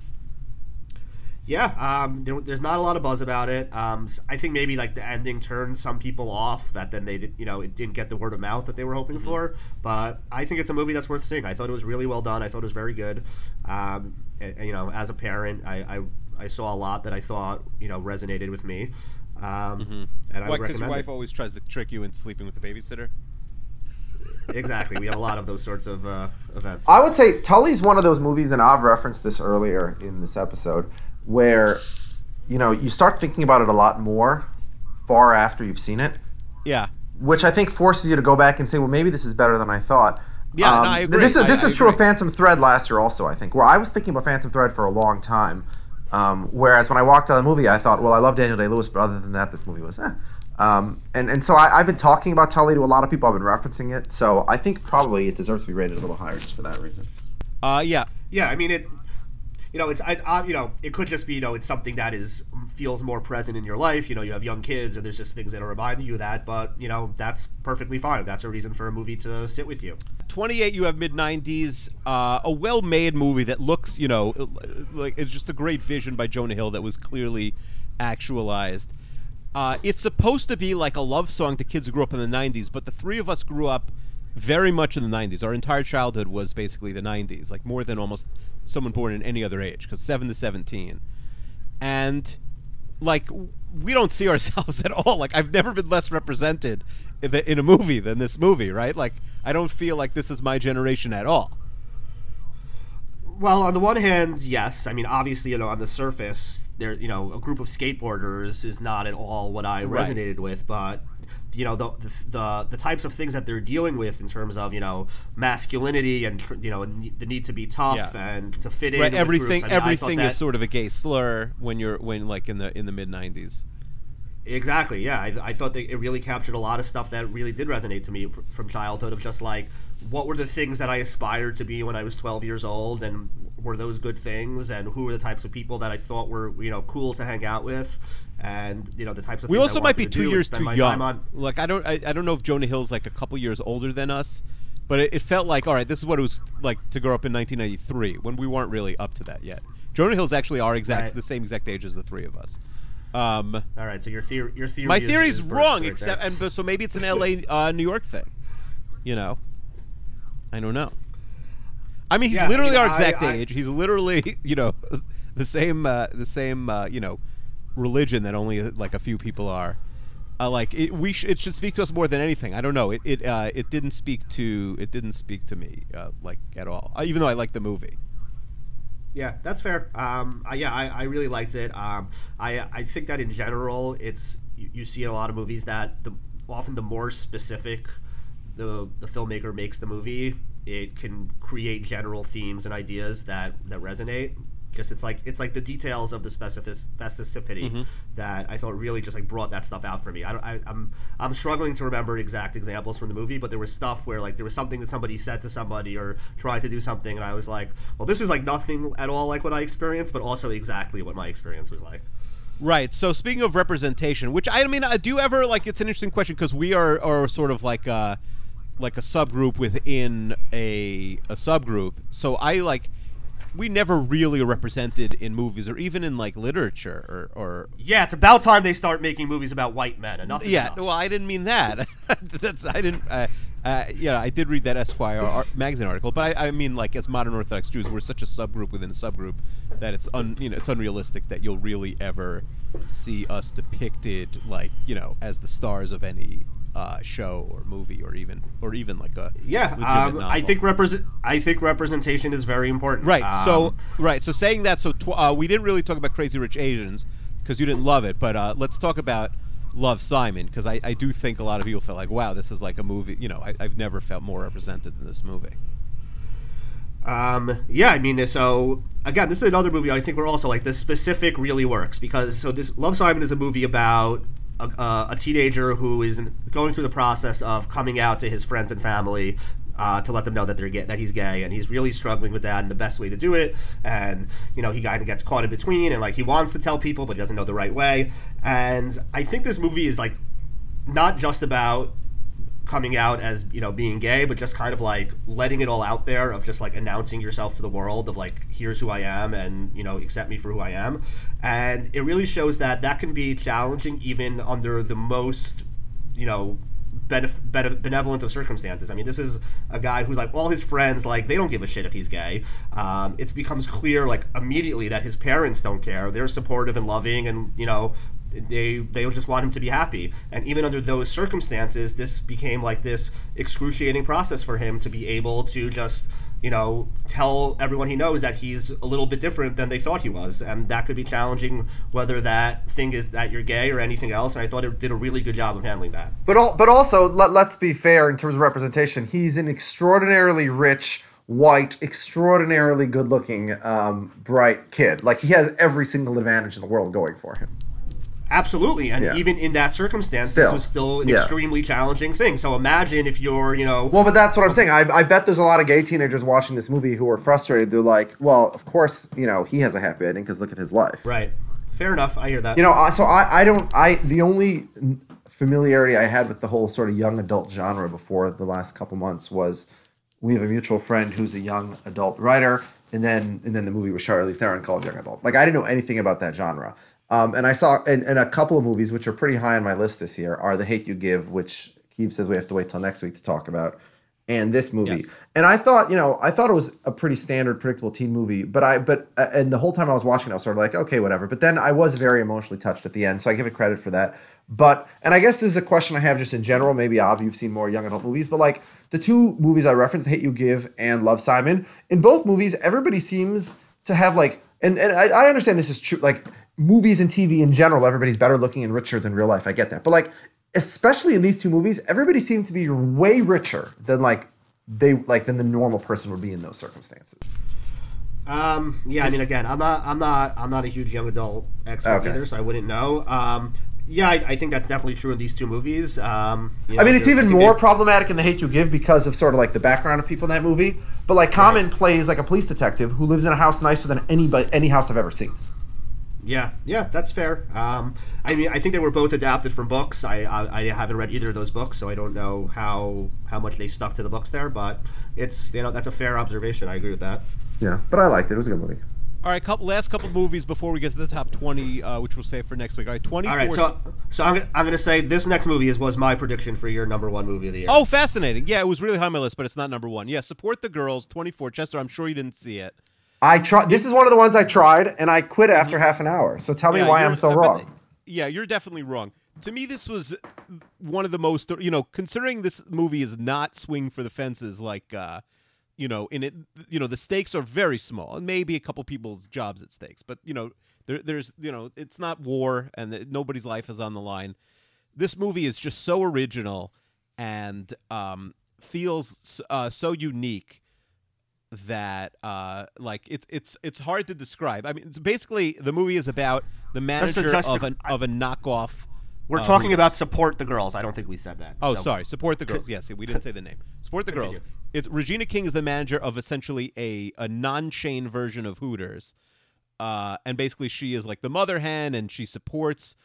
Yeah, there's not a lot of buzz about it. I think maybe like the ending turned some people off. That then they did, it didn't get the word of mouth that they were hoping for. But I think it's a movie that's worth seeing. I thought it was really well done. I thought it was very good. As a parent, I saw a lot that I thought resonated with me. And I would recommend because your wife it. always tries to trick you into sleeping with the babysitter. Exactly. We have a lot of those sorts of events. I would say Tully's one of those movies, and I've referenced this earlier in this episode, where you start thinking about it a lot more far after you've seen it. Yeah. Which I think forces you to go back and say, well, maybe this is better than I thought. Yeah, no, I agree. This is I true of agree. Phantom Thread last year also, I think, where I was thinking about Phantom Thread for a long time. Whereas when I walked out of the movie, I thought, well, I love Daniel Day-Lewis, but other than that, this movie was and so I've been talking about Tully to a lot of people. I've been referencing it. So I think probably it deserves to be rated a little higher just for that reason. Yeah. Yeah, I mean it. It could just be, it's something that feels more present in your life. You have young kids, and there's just things that are reminding you of that. But that's perfectly fine. That's a reason for a movie to sit with you. 28, you have mid-90s, a well-made movie that looks, like it's just a great vision by Jonah Hill that was clearly actualized. It's supposed to be like a love song to kids who grew up in the 90s, but the three of us grew up very much in the 90s. Our entire childhood was basically the 90s, like more than almost someone born in any other age, because 7 to 17. And, like, we don't see ourselves at all. Like, I've never been less represented in a movie than this movie, right? Like, I don't feel like this is my generation at all. Well, on the one hand, yes. I mean, obviously, on the surface, there, a group of skateboarders is not at all what I resonated with, but the types of things that they're dealing with in terms of masculinity and the need to be tough and to fit in. Right, with everything groups. I mean, everything is sort of a gay slur when like in the mid 90s. Exactly. Yeah, I thought that it really captured a lot of stuff that really did resonate to me from childhood. Of just like, what were the things that I aspired to be when I was 12 years old, and were those good things? And who were the types of people that I thought were cool to hang out with? And the types of we things also I might wanted be to 2 do years and spend too my young. time on. Like I don't know if Jonah Hill's like a couple years older than us, but it felt like, all right, this is what it was like to grow up in 1993 when we weren't really up to that yet. Jonah Hill's actually the same exact age as the three of us. All right, so your theory. My theory's is wrong, right except there. so maybe it's an LA New York thing. I don't know. I mean, he's literally our exact age. He's literally the same religion that only like a few people are. It should speak to us more than anything. I don't know. It didn't speak to me like at all. Even though I like the movie. Yeah, that's fair. I really liked it. I think that in general, you see in a lot of movies that often the more specific the filmmaker makes the movie, it can create general themes and ideas that resonate. Just it's like the details of the specificity that I thought really just like brought that stuff out for me. I'm struggling to remember exact examples from the movie, but there was stuff where like there was something that somebody said to somebody or tried to do something, and I was like, well, this is like nothing at all like what I experienced, but also exactly what my experience was like. Right. So speaking of representation, which I mean, do you ever like? It's an interesting question because we are sort of like a subgroup within a subgroup. So we never really are represented in movies or even in like literature or yeah, it's about time they start making movies about white men. Enough. Well, I didn't mean that. I did read that Esquire magazine article, but I mean, like, as modern Orthodox Jews, we're such a subgroup within a subgroup that it's it's unrealistic that you'll really ever see us depicted like as the stars of any show or movie or even like a legitimate novel. I think representation is very important. Right. So saying that, we didn't really talk about Crazy Rich Asians because you didn't love it, but let's talk about Love, Simon, because I do think a lot of people felt like, wow, this is like a movie. I've never felt more represented than this movie. I mean, so again, this is another movie I think where also like the specific really works because this Love, Simon is a movie about a teenager who is going through the process of coming out to his friends and family to let them know that that he's gay, and he's really struggling with that and the best way to do it. And he kind of gets caught in between, and like he wants to tell people, but he doesn't know the right way. And I think this movie is like not just about coming out as being gay, but just kind of like letting it all out there, of just like announcing yourself to the world of like, here's who I am, and accept me for who I am. And it really shows that can be challenging even under the most benevolent of circumstances. I mean, this is a guy who, like, all his friends, like, they don't give a shit if he's gay. It becomes clear, like, immediately that his parents don't care. They're supportive and loving, and they just want him to be happy. And even under those circumstances, this became like this excruciating process for him to be able to just tell everyone he knows that he's a little bit different than they thought he was. And that could be challenging, whether that thing is that you're gay or anything else. And I thought it did a really good job of handling that. But also, let's be fair in terms of representation. He's an extraordinarily rich, white, extraordinarily good-looking, bright kid. Like, he has every single advantage in the world going for him. Absolutely, and even in that circumstance, this was still an extremely challenging thing. So imagine if you're, Well, but that's what I'm saying. I bet there's a lot of gay teenagers watching this movie who are frustrated. They're like, well, of course, he has a happy ending because look at his life. Right. Fair enough. I hear that. The only familiarity I had with the whole sort of young adult genre before the last couple months was we have a mutual friend who's a young adult writer, and then the movie with Charlize Theron called Young Adult. Like, I didn't know anything about that genre. And I saw in a couple of movies, which are pretty high on my list this year, are The Hate U Give, which Keith says we have to wait till next week to talk about, and this movie. Yes. And I thought it was a pretty standard, predictable teen movie, and the whole time I was watching, I was sort of like, okay, whatever. But then I was very emotionally touched at the end, so I give it credit for that. And I guess this is a question I have just in general. Maybe you've seen more young adult movies, but like the two movies I referenced, The Hate U Give and Love, Simon, in both movies, everybody seems to have like, and I understand this is true, like, movies and TV in general, everybody's better looking and richer than real life. I get that. But like, especially in these two movies, everybody seemed to be way richer than than the normal person would be in those circumstances. I mean, again, I'm not a huge young adult expert either, so I wouldn't know. I think that's definitely true in these two movies. It's even more problematic in The Hate U Give because of sort of like the background of people in that movie. But like, Common plays like a police detective who lives in a house nicer than any house I've ever seen. Yeah, that's fair. I mean, I think they were both adapted from books. I haven't read either of those books, so I don't know how much they stuck to the books there. But it's that's a fair observation. I agree with that. Yeah, but I liked it. It was a good movie. All right, last couple movies before we get to the top 20, which we'll save for next week. All right, 24. All right, so I'm gonna say this next movie was my prediction for your number one movie of the year. Oh, fascinating! Yeah, it was really high on my list, but it's not number one. Yeah, Support the Girls, 24. Chester, I'm sure you didn't see it. I tried. This is one of the ones I tried, and I quit after half an hour. So tell me why I'm so wrong. You're definitely wrong. To me, this was one of the most, considering this movie is not swing for the fences, like, in it, the stakes are very small, and maybe a couple people's jobs at stakes, but there's, it's not war, and nobody's life is on the line. This movie is just so original and feels so unique that it's hard to describe. I mean, it's basically the movie is about the manager of a knockoff. We're talking about Support the Girls. I don't think we said that. Oh, sorry, Support the Girls. Yes, we didn't say the name. Support the Girls. It's Regina King is the manager of essentially a non-chain version of Hooters, and basically she is like the mother hen, and she supports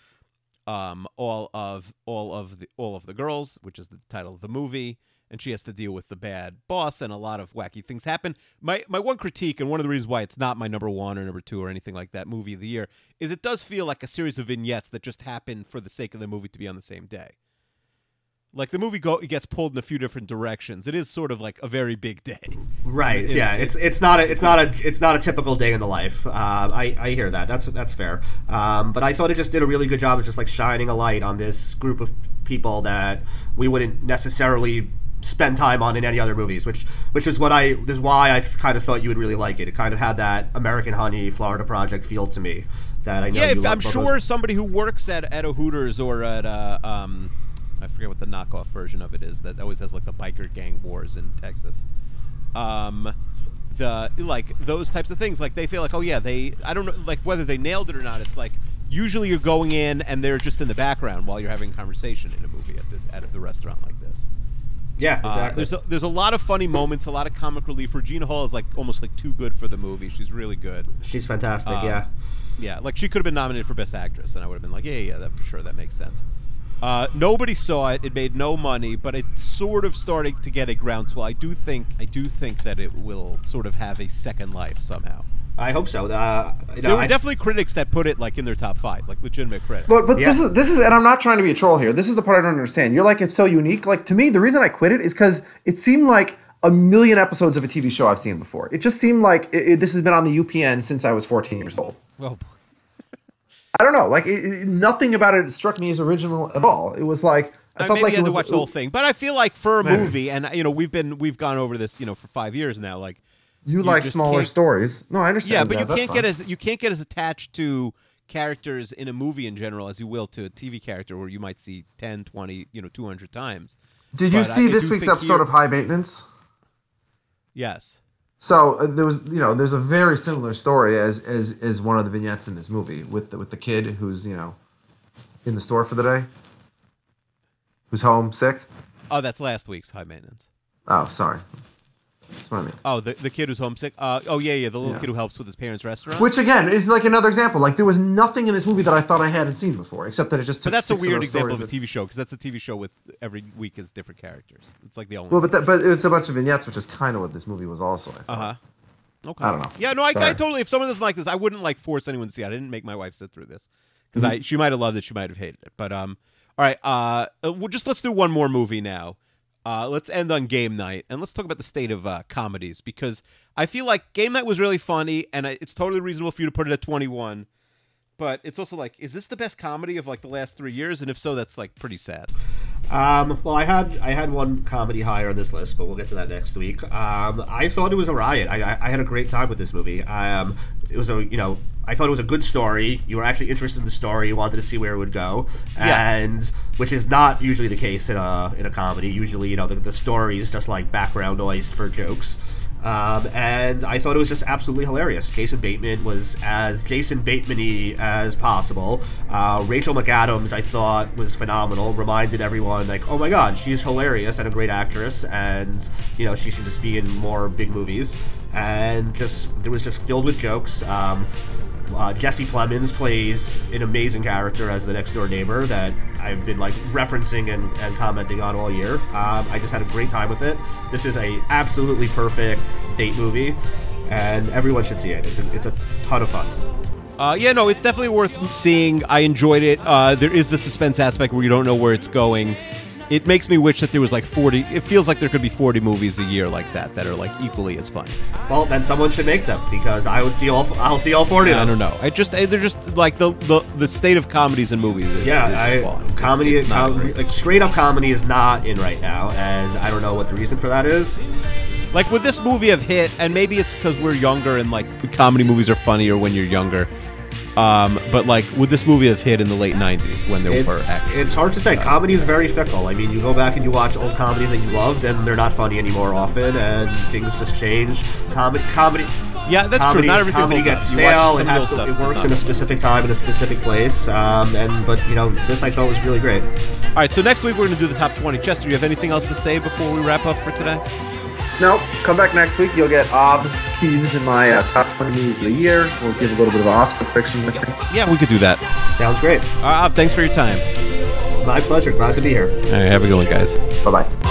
all of the girls, which is the title of the movie. And she has to deal with the bad boss, and a lot of wacky things happen. My one critique, and one of the reasons why it's not my number one or number two or anything like that movie of the year, is it does feel like a series of vignettes that just happen for the sake of the movie to be on the same day. Like, the movie gets pulled in a few different directions. It is sort of like a very big day. Right. It's not a typical day in the life. I hear that. That's fair. But I thought it just did a really good job of just like shining a light on this group of people that we wouldn't necessarily spend time on in any other movies, which is why I kind of thought you would really like it. It kind of had that American Honey, Florida Project feel to me that I know. Yeah, I'm sure somebody who works at a Hooters or at I forget what the knockoff version of it is that always has like the biker gang wars in Texas. Those types of things, like they feel like, oh yeah, I don't know, like whether they nailed it or not. It's like usually you're going in and they're just in the background while you're having a conversation in a movie at the restaurant like this. Yeah, exactly. There's a lot of funny moments, a lot of comic relief. Regina Hall is like almost like too good for the movie. She's really good. She's fantastic. Yeah. Yeah, like she could have been nominated for Best Actress, and I would have been like, yeah, that for sure, that makes sense. Nobody saw it. It made no money, but it's sort of starting to get a groundswell. I do think that it will sort of have a second life somehow. I hope so. There were definitely critics that put it like in their top 5, like legitimate critics. But Yeah. this is, and I'm not trying to be a troll here. This is the part I don't understand. You're like, it's so unique. Like, to me, the reason I quit it is because it seemed like a million episodes of a TV show I've seen before. It just seemed like this has been on the UPN since I was 14 years old. Well, I don't know. Like, nothing about it struck me as original at all. It was like I felt maybe like you it had was to watch the whole thing, but I feel like for a Maybe. movie, and we've gone over this for 5 years now. Like, you like just smaller can't- stories. No, I understand. Yeah, but that. That's fine. you can't get as attached to characters in a movie in general as you will to a TV character where you might see 10, 20, 200 times. Did you But see I this do week's think episode here- of High Maintenance? Yes. So there's a very similar story as one of the vignettes in this movie with the kid who's in the store for the day, who's home sick. Oh, that's last week's High Maintenance. Oh, sorry. That's what I mean. Oh, the kid who's homesick. The little Yeah. kid who helps with his parents' restaurant. Which again is like another example. Like there was nothing in this movie that I thought I hadn't seen before, except that it just took. But that's a 6 of weird those example of stories a TV show because that's a TV show with every week is different characters. It's like the only. Well, but it's a bunch of vignettes, which is kind of what this movie was also. I thought. Okay. I don't know. Yeah, no, I Sorry. totally. If someone doesn't like this, I wouldn't like force anyone to see it. I didn't make my wife sit through this because she might have loved it, she might have hated it. But all right. Let's do one more movie now. Let's end on Game Night and let's talk about the state of comedies because I feel like Game Night was really funny and it's totally reasonable for you to put it at 21. But it's also like, is this the best comedy of like the last 3 years? And if so, that's like pretty sad. Well, I had one comedy higher on this list, but we'll get to that next week. I thought it was a riot. I had a great time with this movie. It was I thought it was a good story. You were actually interested in the story. You wanted to see where it would go, and which is not usually the case in a comedy. Usually, the story is just like background noise for jokes. And I thought it was just absolutely hilarious. Jason Bateman was as Jason Bateman-y as possible. Rachel McAdams, I thought, was phenomenal. Reminded everyone, like, oh my god, she's hilarious and a great actress, and she should just be in more big movies. And it was just filled with jokes. Jesse Plemons plays an amazing character as the next door neighbor that I've been like referencing and commenting on all year. I just had a great time with it. This is a absolutely perfect date movie, and everyone should see it. It's a ton of fun. It's definitely worth seeing. I enjoyed it. There is the suspense aspect where you don't know where it's going. It makes me wish that there was like 40. It feels like there could be 40 movies a year like that are like equally as fun. Well, then someone should make them because I'll see all 40 of them. I don't know. They're just like the state of comedies and movies. Is appalling. Comedy, it's not great. like straight up comedy is not in right now, and I don't know what the reason for that is. Like, would this movie have hit? And maybe it's because we're younger and like comedy movies are funnier when you're younger. But like, would this movie have hit in the late 90s when there were actually? It's hard to say. Comedy is very fickle. I mean, you go back and you watch old comedies that you loved, and they're not funny anymore often, and things just change. Comedy. Yeah, that's true. Not everything comedy holds gets up. You watch stale. some of the old It stuff, works it's in a not. specific time in a specific place. But this I thought was really great. All right, so next week we're going to do the top 20. Chester, you have anything else to say before we wrap up for today? Nope. Come back next week. You'll get Ob's keys in my top 20 movies of the year. We'll give a little bit of Oscar predictions, I think. Yeah, we could do that. Sounds great. Thanks for your time. My pleasure. Glad to be here. All right, have a good one, guys. Bye-bye.